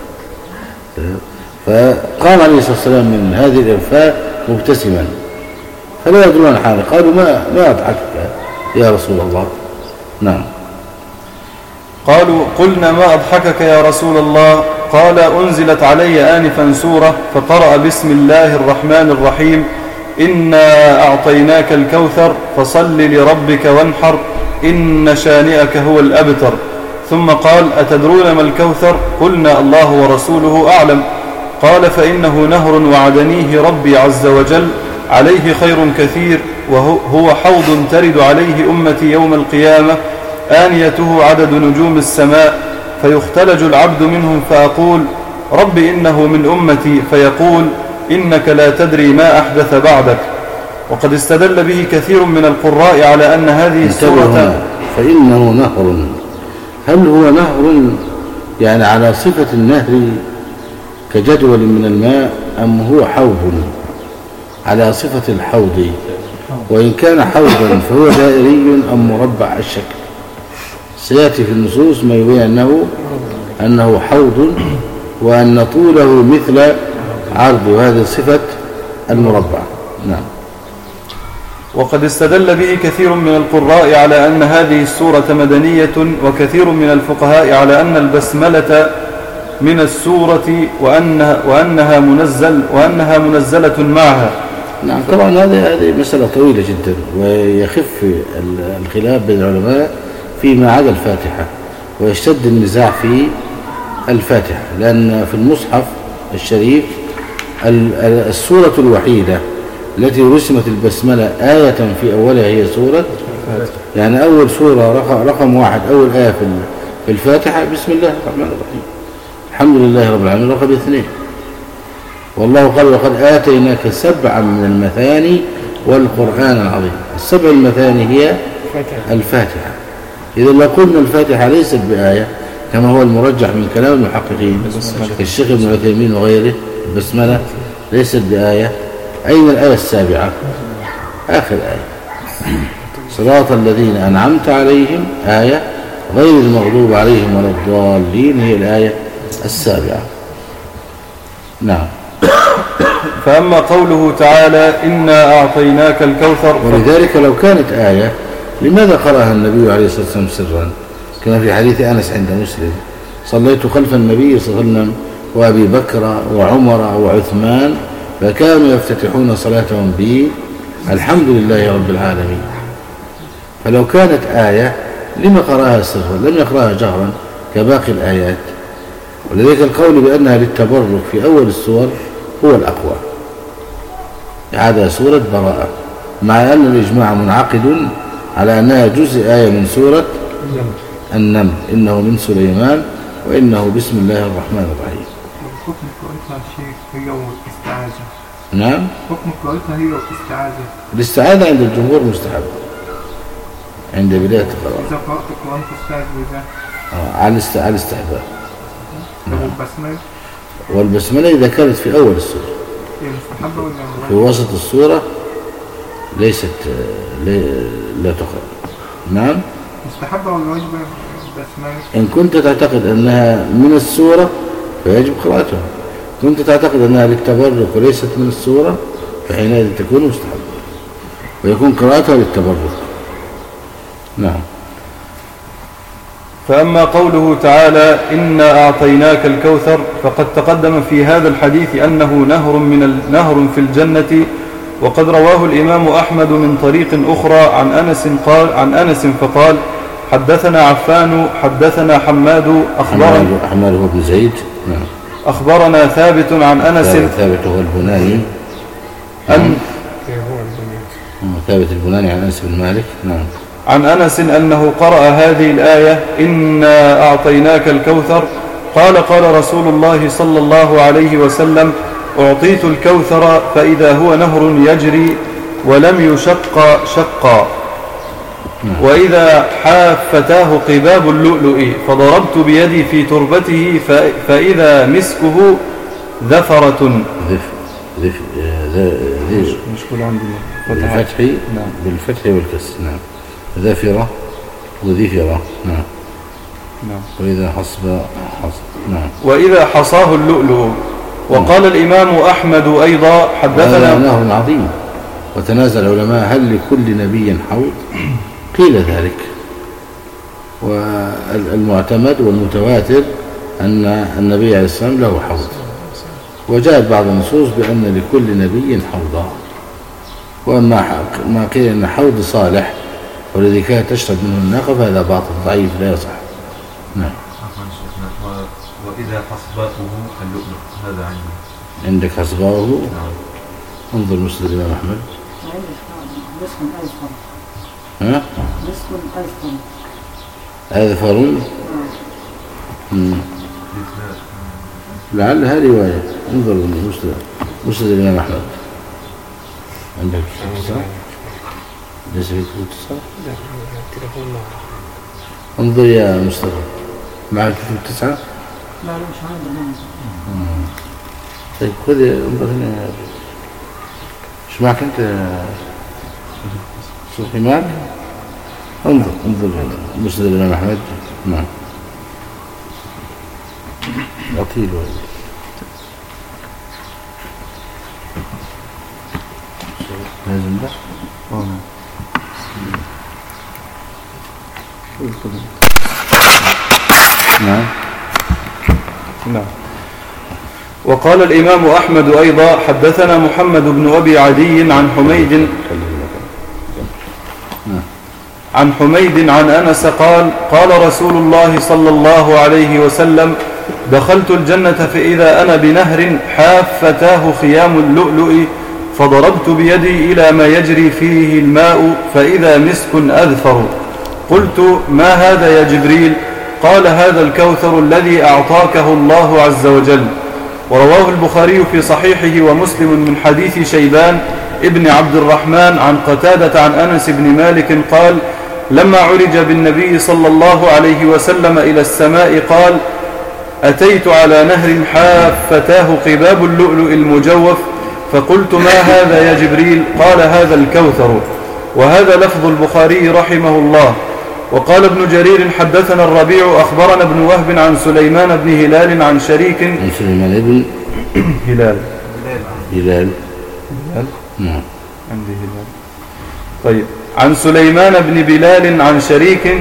فقام عليه الصلاة والسلام من هذه الإغفاء مبتسما، فلا يدرون حاله. قالوا: ما أضحكك يا رسول الله؟ نعم. قالوا: قلنا: ما أضحكك يا رسول الله؟ قال: أنزلت علي آنفا سورة فقرأ بسم الله الرحمن الرحيم إنا أعطيناك الكوثر فصل لربك وانحر إن شانئك هو الأبتر. ثم قال: أتدرون ما الكوثر؟ قلنا: الله ورسوله أعلم. قال: فإنه نهر وعدنيه ربي عز وجل، عليه خير كثير، وهو حوض ترد عليه أمتي يوم القيامة، آنيته عدد نجوم السماء، فيختلج العبد منهم فأقول رب إنه من أمتي، فيقول إنك لا تدري ما أحدث بعدك. وقد استدل به كثير من القراء على أن هذه السورة فإنه نهر. هل هو نهر يعني على صفة النهر كجدول من الماء، أم هو حوض على صفة الحوض؟ وإن كان حوضا فهو دائري أم مربع الشكل؟ سيأتي في النصوص ما يبين أنه حوض وأن طوله مثل عرض، وهذه صفة المربع. نعم. وقد استدل به كثير من القراء على أن هذه السورة مدنية، وكثير من الفقهاء على أن البسملة من السورة وأنها منزلة معها. نعم طبعا هذه مسألة طويلة جدا، ويخف الخلاف بين العلماء فيما عدا الفاتحة، ويشتد النزاع في الفاتحة، لأن في المصحف الشريف السورة الوحيدة التي رسمت البسملة آية في أولها هي سورة، يعني أول سورة رقم 1 أول آية في الفاتحة بسم الله الرحمن الرحيم الحمد لله رب العالمين رقم 2. والله قال وقد آتيناك 7 من المثاني والقرآن العظيم. ال7 المثاني هي الفاتحة. إذا لو قلنا الفاتحة ليست بآية كما هو المرجح من كلام المحققين الشيخ ابن عثيمين وغيره، البسملة ليست بآية، أين الآية 7؟ آخر آية صراط الذين أنعمت عليهم آية غير المغضوب عليهم ولا الضالين هي الآية 7. نعم. فأما قوله تعالى إنا أعطيناك الكوثر، ولذلك لو كانت آية لماذا قرأها النبي عليه الصلاة والسلام سرا؟ كما في حديث أنس عند مسلم صليت خلف النبي صلى الله عليه وسلم وأبي بكر وعمر وعثمان فكانوا يفتتحون صلاتهم بي الحمد لله رب العالمين. فلو كانت آية لما قرأها سرا؟ لم يقرأها جهرا كباقي الآيات. ولذلك القول بأنها للتبرك في أول السور هو الأقوى، هذا سورة براءة، مع أن الإجماع منعقد على أنها جزء آية من سورة النمل إنه من سليمان وإنه بسم الله الرحمن الرحيم. حكم قراءتها شيخ هي والاستعاذة. نعم. حكم قراءتها هي والاستعاذة. الاستعاذة عند الجمهور مستحب عند بداية القراءة. إذا قرأت القرآن فاستعذ بذا. على الاستحباب. والبسملة. والبسملة إذا كانت في أول السورة. هي مستحبة ولا في وسط السورة ليست لا تقرأ. نعم. مستحبة ولا واجبة البسملة؟ إن كنت تعتقد أنها من السورة فيجب قراءتها. كنت تعتقد أنها للتبرك وليست من السورة فحينئذ تكون مستحبة ويكون قراءتها للتبرك. نعم. فأما قوله تعالى إنا أعطيناك الكوثر فقد تقدم في هذا الحديث أنه نهر في الجنة، وقد رواه الإمام أحمد من طريق أخرى عن أنس فقال حدثنا عفان حدثنا حماد حماد هو بن زيد. نعم. أخبرنا ثابت عن أنس ثابت هو البناني ثابت البناني عن أنس بن مالك. نعم. عن أنس أنه قرأ هذه الآية إنا أعطيناك الكوثر قال رسول الله صلى الله عليه وسلم أعطيت الكوثر فإذا هو نهر يجري ولم يشق شقا وإذا حافتاه قباب اللؤلؤ فضربت بيدي في تربته فإذا مسكه ذفرة. مشكلة عندي بالفتح والكسر. نعم. ذافرة وذفرة. نعم. وإذا نعم. وإذا حصاه اللؤلؤ. وقال الإمام أحمد أيضا حدثنا نهر عظيم. وتنازل العلماء هل لكل نبي حوض؟ قيل ذلك، والمعتمد والمتواتر أن النبي عليه الصلاة والسلام له حوض، وجاءت بعض النصوص بأن لكل نبي حوضا. وأما ما قيل أن حوض صالح والذي كانت تشرب منه الناقة فهذا باطل ضعيف لا يصح. نعم. وإذا حصباؤه اللؤلؤ هذا عندك حصباؤه. نعم. انظر مسند الإمام أحمد. أذفر لعل هذه رواية. انظر مسند الإمام أحمد عندك كتب التصرف؟ ليس في كتب التصرف؟ لا التليفون معه. انظر يا مصطفى، معك كتب التسعة؟ لا مش عندي. طيب خذ انظر هنا. ايش معك انت؟ صوحي معك؟ انظر مسند الإمام أحمد. نعم أطيل لازم ده نعم. وقال الإمام أحمد أيضا حدثنا محمد بن أبي عدي عن حميد عن أنس قال قال رسول الله صلى الله عليه وسلم دخلت الجنة فإذا أنا بنهر حافتاه خيام اللؤلؤ فضربت بيدي إلى ما يجري فيه الماء فإذا مسك أذفر. قلت ما هذا يا جبريل؟ قال هذا الكوثر الذي أعطاكه الله عز وجل. ورواه البخاري في صحيحه ومسلم من حديث شيبان ابن عبد الرحمن عن قتادة عن أنس بن مالك قال لما عرج بالنبي صلى الله عليه وسلم إلى السماء قال أتيت على نهر حافتاه قباب اللؤلؤ المجوف فقلت ما هذا يا جبريل؟ قال هذا الكوثر. وهذا لفظ البخاري رحمه الله. وقال ابن جرير حدثنا الربيع أخبرنا ابن وهب عن سليمان بن هلال عن شريك عن سليمان بن هلال نعم عندي هلال. طيب عن سليمان بن بلال عن شريك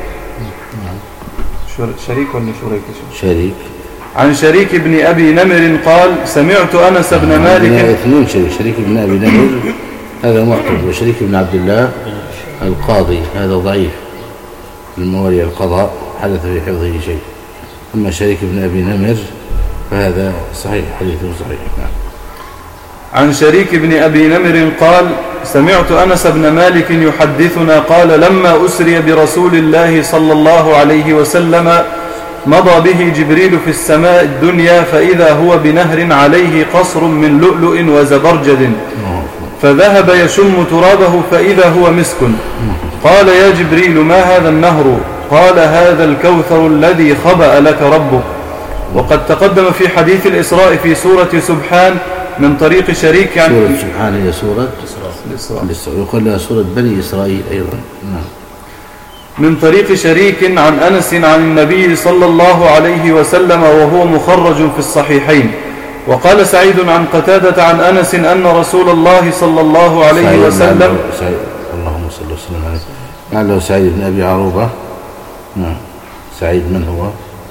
شريك ولا شريك عن شريك بن أبي نمر قال سمعت أنس بن مالك اثنين شريك بن أبي نمر هذا معتبر وشريك بن عبد الله القاضي هذا ضعيف الموالي القضاء حدث في حفظه شيء. أما شريك بن أبي نمر فهذا صحيح حديثه صحيح. نعم. عن شريك بن أبي نمر قال سمعت أنس بن مالك يحدثنا قال لما أسري برسول الله صلى الله عليه وسلم مضى به جبريل في السماء الدنيا فإذا هو بنهر عليه قصر من لؤلؤ وزبرجد فذهب يشم ترابه فإذا هو مسك. قال يا جبريل ما هذا النهر؟ قال هذا الكوثر الذي خبأ لك ربك. وقد تقدم في حديث الإسراء في سورة سبحان من طريق شريك عن سورة سبحان هي سورة الإسراء يقول لها سورة بني إسرائيل أيضا. من طريق شريك عن أنس عن النبي صلى الله عليه وسلم وهو مخرج في الصحيحين. وقال سعيد عن قتادة عن أنس أن رسول الله صلى الله عليه وسلم اللهم صل وسلم عليه لعله سعيد بن أبي عروبة. نعم. سعيد من هو؟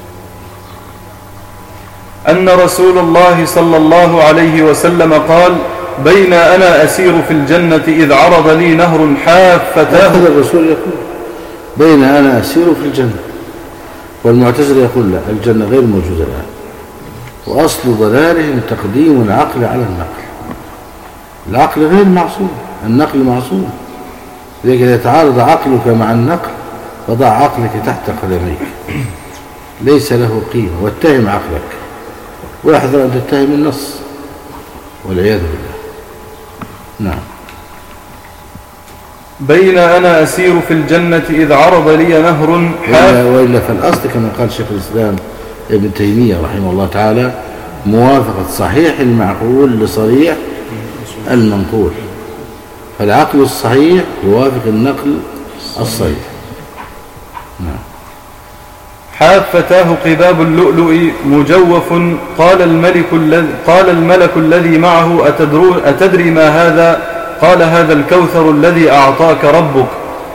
أن رسول الله صلى الله عليه وسلم قال بين أنا أسير في الجنة إذ عرض لي نهر حافتاه. هذا الرسول يقول بين أنا أسير في الجنة والمعتزلة يقول لا الجنة غير موجودة الآن وأصل ضلالهم تقديم العقل على النقل. العقل غير معصوم النقل معصوم. لذلك إذا تعارض عقلك مع النقل فضع عقلك تحت قدميك ليس له قيمة واتهم عقلك واحذر أن تتهم النص والعياذ بالله. نعم. بين أنا أسير في الجنة إذ عرض لي نهر وإلا فالأصل كما قال شيخ الإسلام ابن تيمية رحمه الله تعالى موافقة صحيح المعقول لصريح المنقول. فالعقل الصحيح يوافق النقل الصحيح. نعم. حافتاه قباب اللؤلؤ مجوف. قال الملك الذي معه أتدري ما هذا؟ قال هذا الكوثر الذي أعطاك ربك.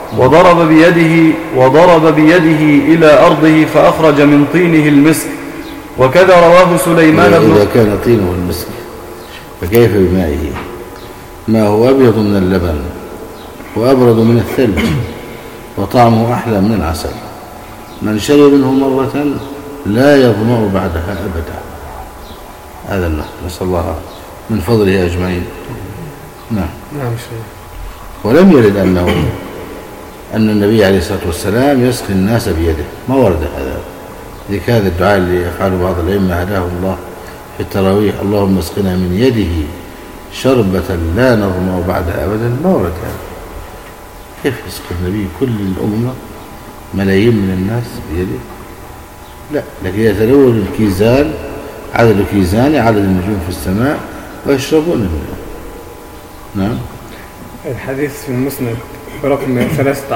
وضرب بيده إلى أرضه فأخرج من طينه المسك. وكذا رواه سليمان إذا كان طينه المسك فكيف بمائه؟ ما هو أبيض من اللبن وأبرد من الثلج وطعمه أحلى من العسل. من شرب منه مرة لا يظمأ بعدها أبدا. هذا النهر نسأل الله من فضله أجمعين. نعم. ولم يرد أن النبي عليه الصلاة والسلام يسقي الناس بيده ما ورد هذا ذيك هذا الدعاء اللي يفعله بعض الأئمة هداهم الله في التراويح: اللهم اسقنا من يده شربة لا نظمأ بعدها أبدا، ما ورد هذا. كيف يسقي النبي كل الأمة ملايين من الناس بيده؟ لا، لكن يتلون الكيزان، عدد كيزان عدد النجوم في السماء، ويشربون منه. نعم. الحديث في المسند برقم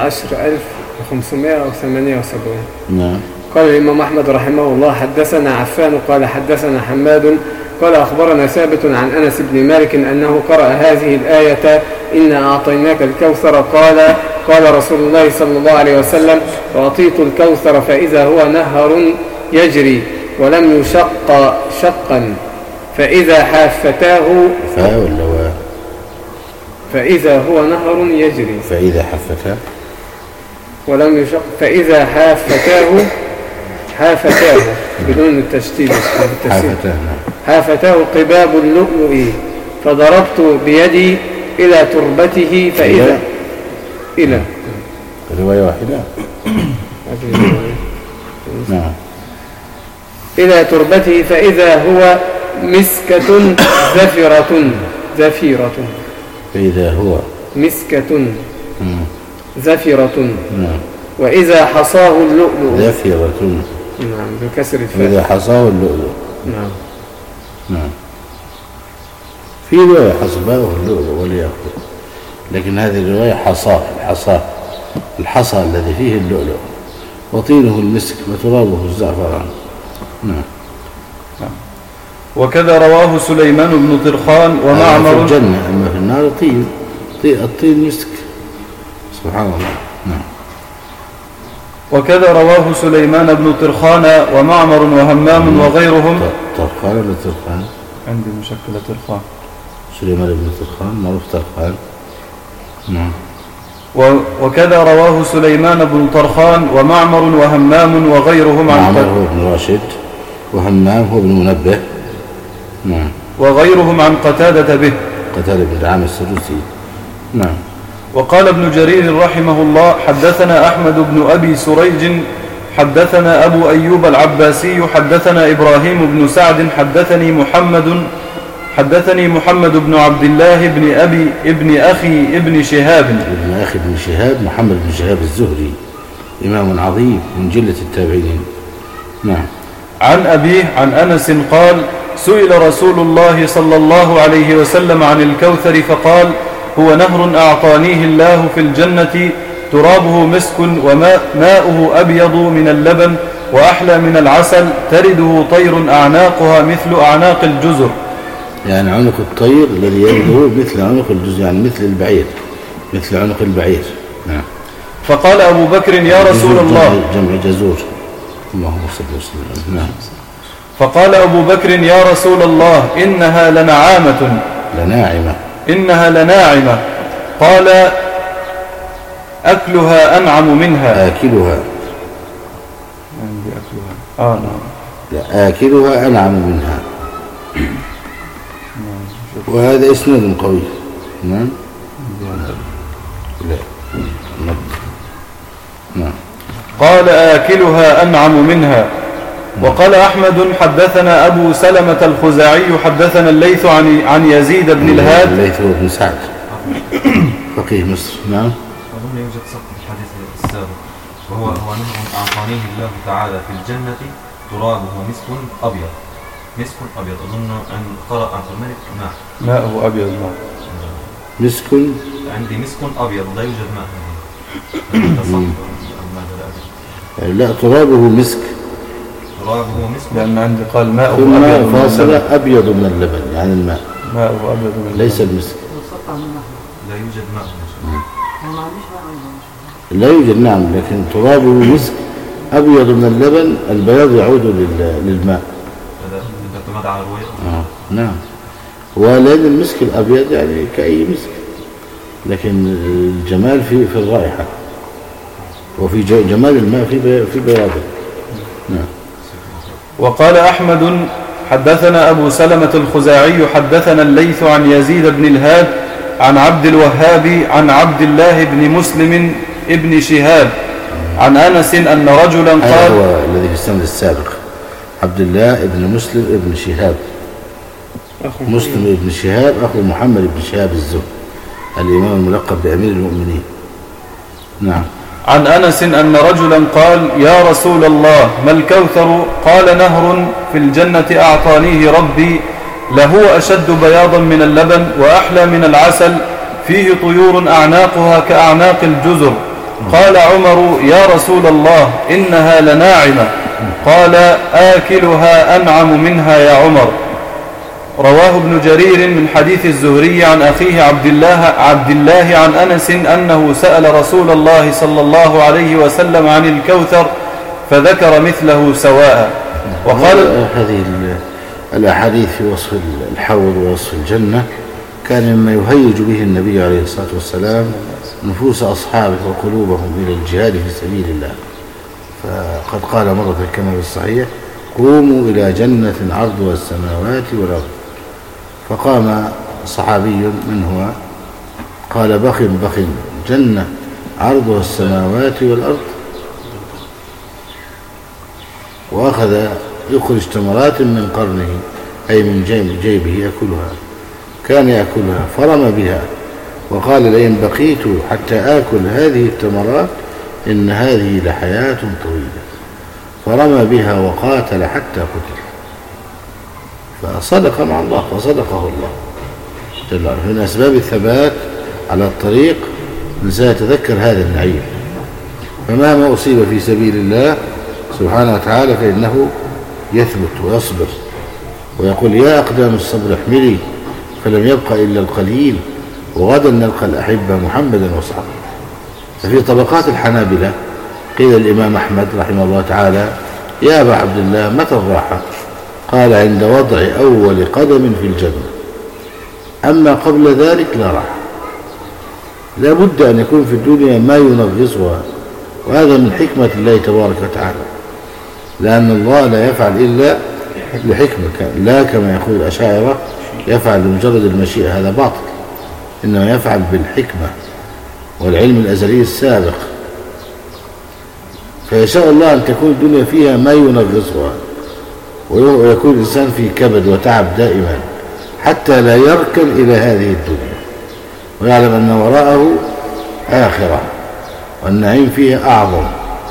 13578. نعم. قال الإمام أحمد رحمه الله: حدثنا عفان قال حدثنا حماد قال أخبرنا ثابت عن أنس بن مالك أنه قرأ هذه الآية: إنا أعطيناك الكوثر. قال رسول الله صلى الله عليه وسلم: أعطيت الكوثر فإذا هو نهر يجري ولم يشق شقا فإذا حافتاه فإذا هو نهر يجري فإذا حفتاه ولم يشق فإذا حافتاه بدون التشديد حافتاه قباب اللؤلؤ فضربت بيدي إلى تربته فإذا إلى رواية واحدة. نعم. إلى تربته فإذا هو مسكة زفيرة فإذا هو مسكة زفيرة. نعم. وإذا حصاه اللؤلؤ زفيرة. نعم بكسر الفاء. إذا حصاه اللؤلؤ. نعم. نعم. في رواية حصباه اللؤلؤ وليأخذ، لكن هذه الرواية الحصى الذي فيه اللؤلؤ، وطينه المسك وترابه الزعفران. نعم. وكذا رواه سليمان بن طرخان ومعمر. في الجنة، أما في النار الطين مسك. سبحان الله. نعم. وكذا رواه سليمان بن طرخان ومعمر وهمام وغيرهم. طرخان ولا طرخان؟ عندي مشكلة طرخان. سليمان بن طرخان معروف طرخان. نعم. وكذا رواه سليمان بن طرخان ومعمر وهمام وغيرهم عن معمر هو ابن راشد وهمام هو ابن منبه. نعم. وغيرهم عن قتادة به. قتادة بن دعامة السدوسي. نعم. وقال ابن جرير رحمه الله: حدثنا أحمد بن أبي سريج حدثنا أبو أيوب العباسي حدثنا إبراهيم بن سعد حدثني محمد بن عبد الله ابن أخي ابن شهاب محمد بن شهاب الزهري، إمام عظيم من جلة التابعين. نعم. عن أبيه عن أنس قال: سئل رسول الله صلى الله عليه وسلم عن الكوثر فقال: هو نهر أعطانيه الله في الجنة ترابه مسك وماؤه أبيض من اللبن وأحلى من العسل، ترده طير أعناقها مثل أعناق الجزر. يعني عنق الطير الذي يرده مثل عنق الجزر، يعني مثل عنق البعير. نعم. فقال أبو بكر: يا رسول الله. جمع جزور. اللهم صل وسلم. نعم. فقال أبو بكر: يا رسول الله إنها لناعمة. قال: أكلها أنعم منها. آكلها. نعم. لا، آكلها أنعم منها. وهذا إسناد قوي. نعم. لا. نعم. قال: آكلها أنعم منها. وقال أحمد: حدثنا أبو سلمة الخزاعي حدثنا الليث عن يزيد بن الهاد. الليث بن سعد فقيه مصر. نعم. أظن يوجد سقط في الحديث السابق، وهو نهر أعطانيه الله تعالى في الجنة ترابه مسك أبيض. أظن أن قرأ عبد الملك ماءه أبيض. مسك. عندي مسك أبيض لا يوجد ماء. لا، ترابه مسك. لأن عندي قال ماءه أبيض من اللبن. أبيض من اللبن، يعني الماء. ماءه أبيض من اللبن ليس المسك. لا يوجد ماء. لا يوجد. نعم. لكن ترابه مسك أبيض من اللبن، البياض يعود للماء. اعتمد على رواية. نعم. ولأن المسك الأبيض يعني كأي مسك، لكن الجمال في الرائحة، وفي جمال الماء في بياضه. نعم. وقال أحمد: حدثنا أبو سلمة الخزاعي حدثنا الليث عن يزيد بن الهاد عن عبد الوهاب عن عبد الله بن مسلم ابن شهاب عن أنس أن رجلا قال. هو الذي في السند السابق، عبد الله ابن مسلم ابن شهاب، مسلم ابن شهاب أخو محمد ابن شهاب الزهري الإمام الملقب بأمير المؤمنين. نعم. عن أنس أن رجلا قال: يا رسول الله ما الكوثر؟ قال: نهر في الجنة أعطانيه ربي، لهو أشد بياضا من اللبن وأحلى من العسل، فيه طيور أعناقها كأعناق الجزر. قال عمر: يا رسول الله إنها لناعمة. قال: آكلها أنعم منها يا عمر. رواه ابن جرير من حديث الزهري عن أخيه عبد الله عن أنس أنه سأل رسول الله صلى الله عليه وسلم عن الكوثر فذكر مثله سواء. وقال هذه الأحاديث في وصف الحوض ووصف الجنة كان مما يهيج به النبي عليه الصلاة والسلام نفوس أصحابه وقلوبهم إلى الجهاد في سبيل الله. فقد قال مرة كما في الصحيح: قوموا إلى جنة عرضها السماوات والأرض. فقام صحابي من هو قال: بخ جنة عرضها السماوات والأرض، وأخذ يخرج تمرات من قرنه أي من جيبه يأكلها، كان يأكلها فرمى بها وقال: لئن بقيت حتى آكل هذه التمرات إن هذه لحياة طويلة، فرمى بها وقاتل حتى قتل. فصدق مع الله وصدقه الله جل وعلا. من أسباب الثبات على الطريق الإنسان يتذكر هذا النعيم، فمهما أصيب في سبيل الله سبحانه وتعالى فإنه يثبت ويصبر ويقول: يا أقدام الصبر احملي فلم يبق إلا القليل، وغدا نلقى الأحبة محمدا وصحبه. ففي طبقات الحنابلة قيل الإمام أحمد رحمه الله تعالى: يا أبا عبد الله متى الراحة؟ قال: عند وضع أول قدم في الجنة، أما قبل ذلك لا راحة. لا بد أن يكون في الدنيا ما ينغصها، وهذا من حكمة الله تبارك وتعالى، لأن الله لا يفعل إلا لحكمة، لا كما يقول الأشاعرة يفعل بمجرد المشيئة، هذا باطل، إنما يفعل بالحكمة والعلم الأزلي السابق. فيشاء الله أن تكون الدنيا فيها ما ينغصها، ويكون الإنسان في كبد وتعب دائما حتى لا يركن إلى هذه الدنيا، ويعلم أن وراءه آخرة والنعيم فيها أعظم.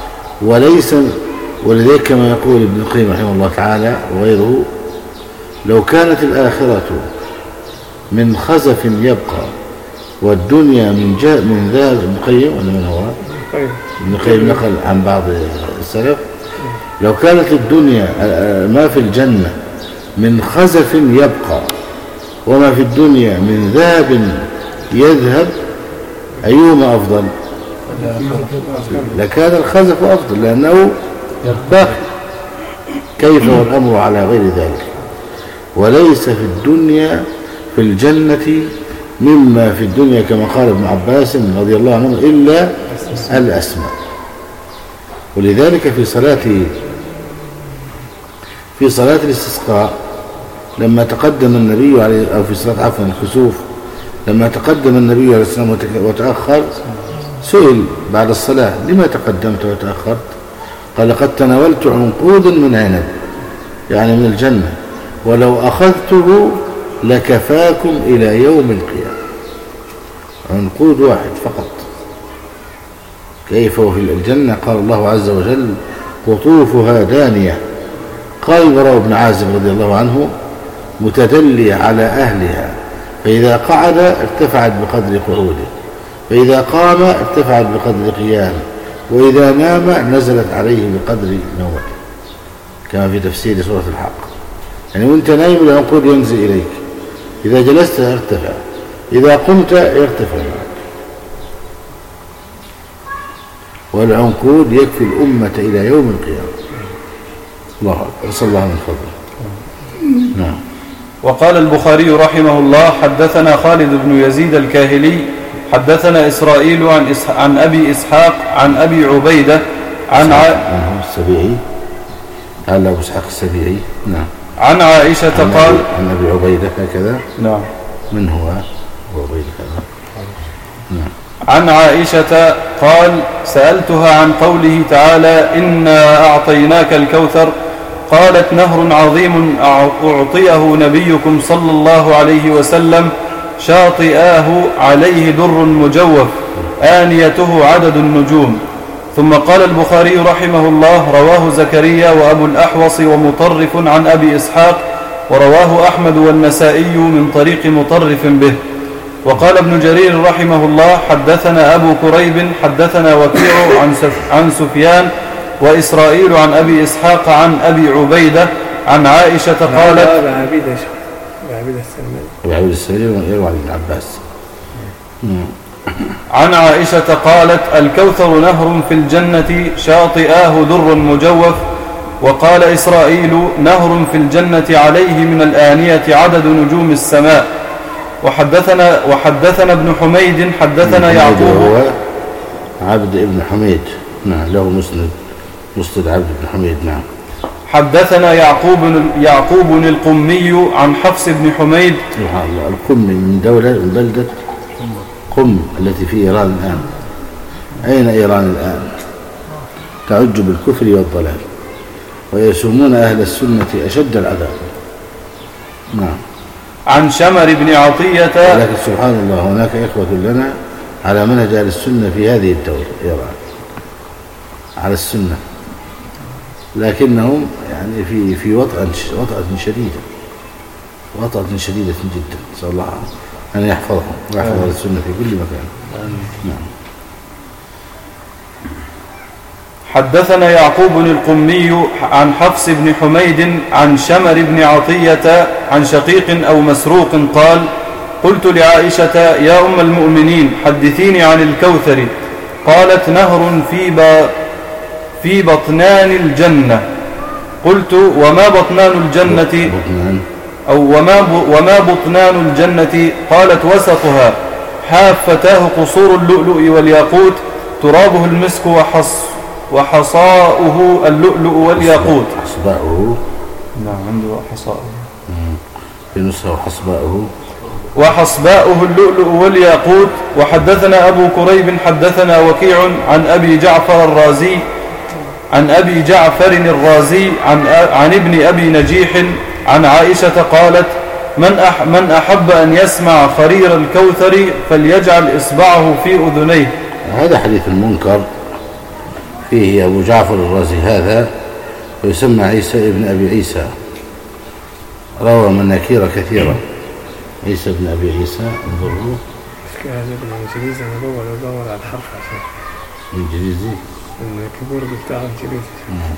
ولذلك كما يقول ابن القيم رحمه الله تعالى وغيره: لو كانت الآخرة من خزف يبقى والدنيا من ذا. ابن القيم ولا من هو؟ ابن القيم نقل عن بعض السلف: لو كانت الدنيا ما في الجنة من خزف يبقى وما في الدنيا من ذهب يذهب أيهما أفضل؟ لكان الخزف أفضل لأنه باقي. كيف والأمر على غير ذلك؟ وليس في الدنيا في الجنة مما في الدنيا كما قال ابن عباس رضي الله عنه إلا الأسماء. ولذلك في صلاة الاستسقاء لما تقدم النبي عليه، أو في صلاة عفوا الكسوف لما تقدم النبي عليه السلام وتأخر، سئل بعد الصلاة: لما تقدمت وتأخرت؟ قال: قد تناولت عنقود من عنب، يعني من الجنة، ولو أخذته لكفاكم إلى يوم القيامة. عنقود واحد فقط. كيف وفي الجنة؟ قال الله عز وجل: قطوفها دانية. قال البراء بن عازب رضي الله عنه: متدلي على أهلها، فإذا قعد ارتفعت بقدر قعوده، فإذا قام ارتفعت بقدر قيامه، وإذا نام نزلت عليه بقدر نومته، كما في تفسير سورة الحق. يعني وانت نايم العنقود ينزل إليك، إذا جلست يرتفع، إذا قمت يرتفع معك. والعنقود يكفي الأمة إلى يوم القيامة. الله أكبر، صلى الله عليه وسلم. نعم. وقال البخاري رحمه الله: حدثنا خالد بن يزيد الكاهلي حدثنا إسرائيل عن أبي إسحاق عن أبي عبيدة عن السبيعي، قال أبو إسحاق السبيعي. نعم. عن عائشة قال: عن أبي عبيدة هكذا. نعم. من هو أبو عبيدة هذا؟ نعم. عن عائشة قال سألتها عن قوله تعالى إنا أعطيناك الكوثر قالت نهر عظيم أعطيه نبيكم صلى الله عليه وسلم شاطئاه عليه در مجوف آنيته عدد النجوم. ثم قال البخاري رحمه الله رواه زكريا وأبو الأحوص ومطرف عن أبي إسحاق ورواه أحمد والنسائي من طريق مطرف به. وقال ابن جرير رحمه الله حدثنا أبو كريب حدثنا وكيع عن سفيان وإسرائيل عن أبي إسحاق عن أبي عبيدة عن عائشة قالت عبيدة السلمي وعن ابن عباس عن عائشة قالت الكوثر نهر في الجنة شاطئاه در مجوف. وقال إسرائيل نهر في الجنة عليه من الآنية عدد نجوم السماء. وحدثنا ابن حميد حدثنا يعقوب هو عبد ابن حميد له مسند عبد بن حميد حدثنا يعقوب القمي عن حفص بن حميد. القمي من بلدة قم التي في إيران الآن. أين إيران الآن؟ تعج بالكفر والضلال ويسومون أهل السنة أشد العذاب. عن شمر بن عطية. لكن سبحان الله هناك إخوة لنا على منهج أهل السنة في هذه الدولة إيران على السنة، لكنهم يعني في وطأة شديدة جدا. نسأل الله أن يحفظهم ويحفظ السنة في كل مكان. حدثنا يعقوب القمي عن حفص بن حميد عن شمر بن عطية عن شقيق أو مسروق قال قلت لعائشة يا أم المؤمنين حدثيني عن الكوثر قالت نهر في بطنان الجنة. قلت وما بطنان الجنة أو وما بطنان الجنة؟ قالت وسطها حافتاه قصور اللؤلؤ والياقوت ترابه المسك وحصاؤه اللؤلؤ والياقوت. حصباؤه عنده حصاؤه في نسخة وحصباؤه اللؤلؤ والياقوت. وحدثنا أبو كريب حدثنا وكيع عن أبي جعفر الرازي عن ابن أبي نجيح عن عائشة قالت من أحب أن يسمع خرير الكوثر فليجعل إصبعه في أذنيه. هذا حديث المنكر فيه أبو جعفر الرازي هذا ويسمى عيسى ابن أبي عيسى، روى مناكير كثيرة. عيسى ابن أبي عيسى انظروا هذا بالإنجليزي أنا بدور على الحرف عشان إنجليزي الكيبورد بتاع إنجليزي.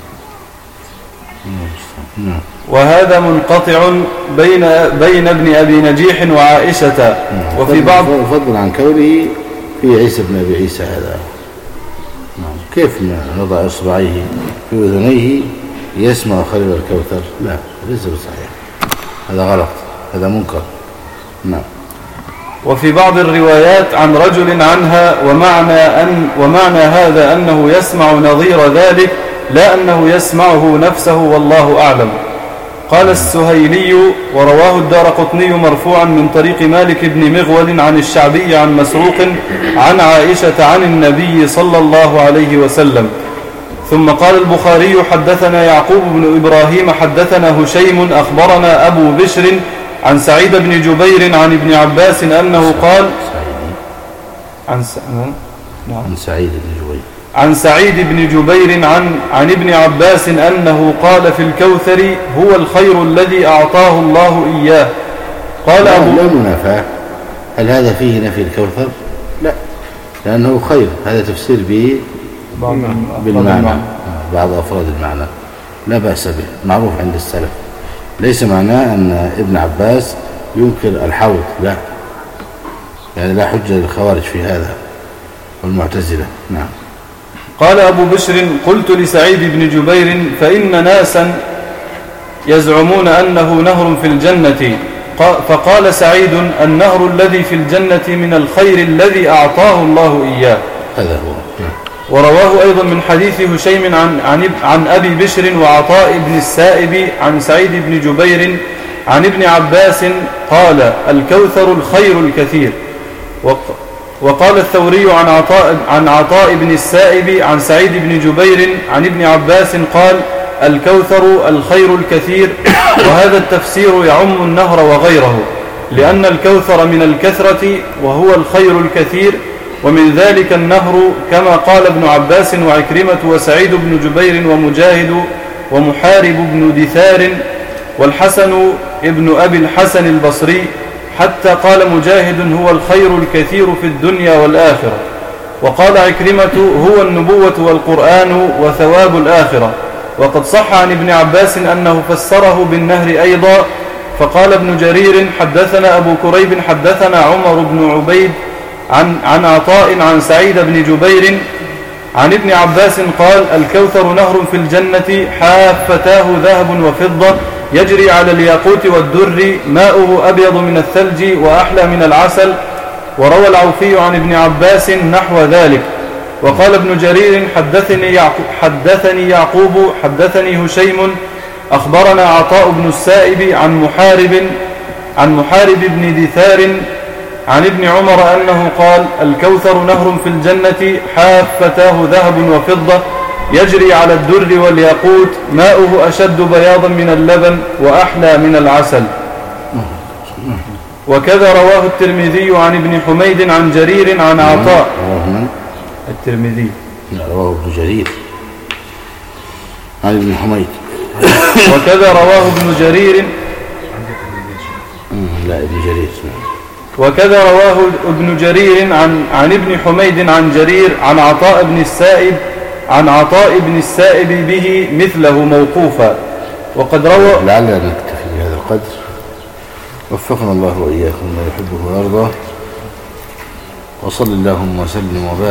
وهذا منقطع بين ابن أبي نجيح وعائشة. وفي بعض فضلا عن كونه في عيسى ابن أبي عيسى هذا كيف نضع إصبعيه في أذنيه يسمع خرير الكوثر؟ لا ليس بصحيح، هذا غلط، هذا منكر. وفي بعض الروايات عن رجل عنها ومعنى هذا أنه يسمع نظير ذلك لا أنه يسمعه نفسه والله أعلم. قال السهيلي ورواه الدارقطني مرفوعا من طريق مالك بن مغول عن الشعبي عن مسروق عن عائشة عن النبي صلى الله عليه وسلم. ثم قال البخاري حدثنا يعقوب بن إبراهيم حدثنا هشيم أخبرنا أبو بشر عن سعيد بن جبير عن ابن عباس أنه قال عن سعيد بن جبير عن ابن عباس أنه قال في الكوثر هو الخير الذي أعطاه الله إياه. قال لا منافاة. هل هذا فيه نفي الكوثر؟ لا، لأنه خير، هذا تفسير به بالمعنى بعض أفراد المعنى لا بأس به، معروف عند السلف. ليس معناه أن ابن عباس ينكر الحوض، لا، يعني لا حجة للخوارج في هذا والمعتزلة. قال أبو بشر قلت لسعيد بن جبير فإن ناسا يزعمون أنه نهر في الجنة. فقال سعيد النهر الذي في الجنة من الخير الذي أعطاه الله إياه. هذا هو. ورواه أيضا من حديث هشيم عن أبي بشر وعطاء بن السائب عن سعيد بن جبير عن ابن عباس قال الكوثر الخير الكثير. وقال الثوري عن عطاء بن السائب عن سعيد بن جبير عن ابن عباس قال الكوثر الخير الكثير، وهذا التفسير يعم النهر وغيره، لأن الكوثر من الكثرة وهو الخير الكثير، ومن ذلك النهر كما قال ابن عباس وعكرمة وسعيد بن جبير ومجاهد ومحارب بن دثار والحسن ابن أبي الحسن البصري، حتى قال مجاهد هو الخير الكثير في الدنيا والآخرة. وقال عكرمة هو النبوة والقرآن وثواب الآخرة. وقد صح عن ابن عباس أنه فسره بالنهر أيضا. فقال ابن جرير حدثنا أبو كريب حدثنا عمر بن عبيد عن عطاء عن سعيد بن جبير عن ابن عباس قال الكوثر نهر في الجنة حافتاه ذهب وفضة يجري على الياقوت والدر ماؤه أبيض من الثلج وأحلى من العسل. وروى العوفي عن ابن عباس نحو ذلك. وقال ابن جرير حدثني يعقوب حدثني هشيم أخبرنا عطاء بن السائب عن محارب بن دثار عن ابن عمر أنه قال الكوثر نهر في الجنة حافتاه ذهب وفضة يجري على الدر والياقوت ماؤه أشد بياضا من اللبن وأحلى من العسل. وكذا رواه الترمذي عن ابن حميد عن جرير عن عطاء. الترمذي رواه ابن جرير عن ابن حميد. وكذا رواه ابن جرير لا ابن جرير وكذا رواه ابن جرير عن ابن حميد عن جرير عن عطاء بن السائب به مثله موقوفا. وقد روى. لعلنا نكتفي بهذا القدر. وفقنا الله وإياكم ما يحبه ويرضاه، وصل اللهم وسلم وبارك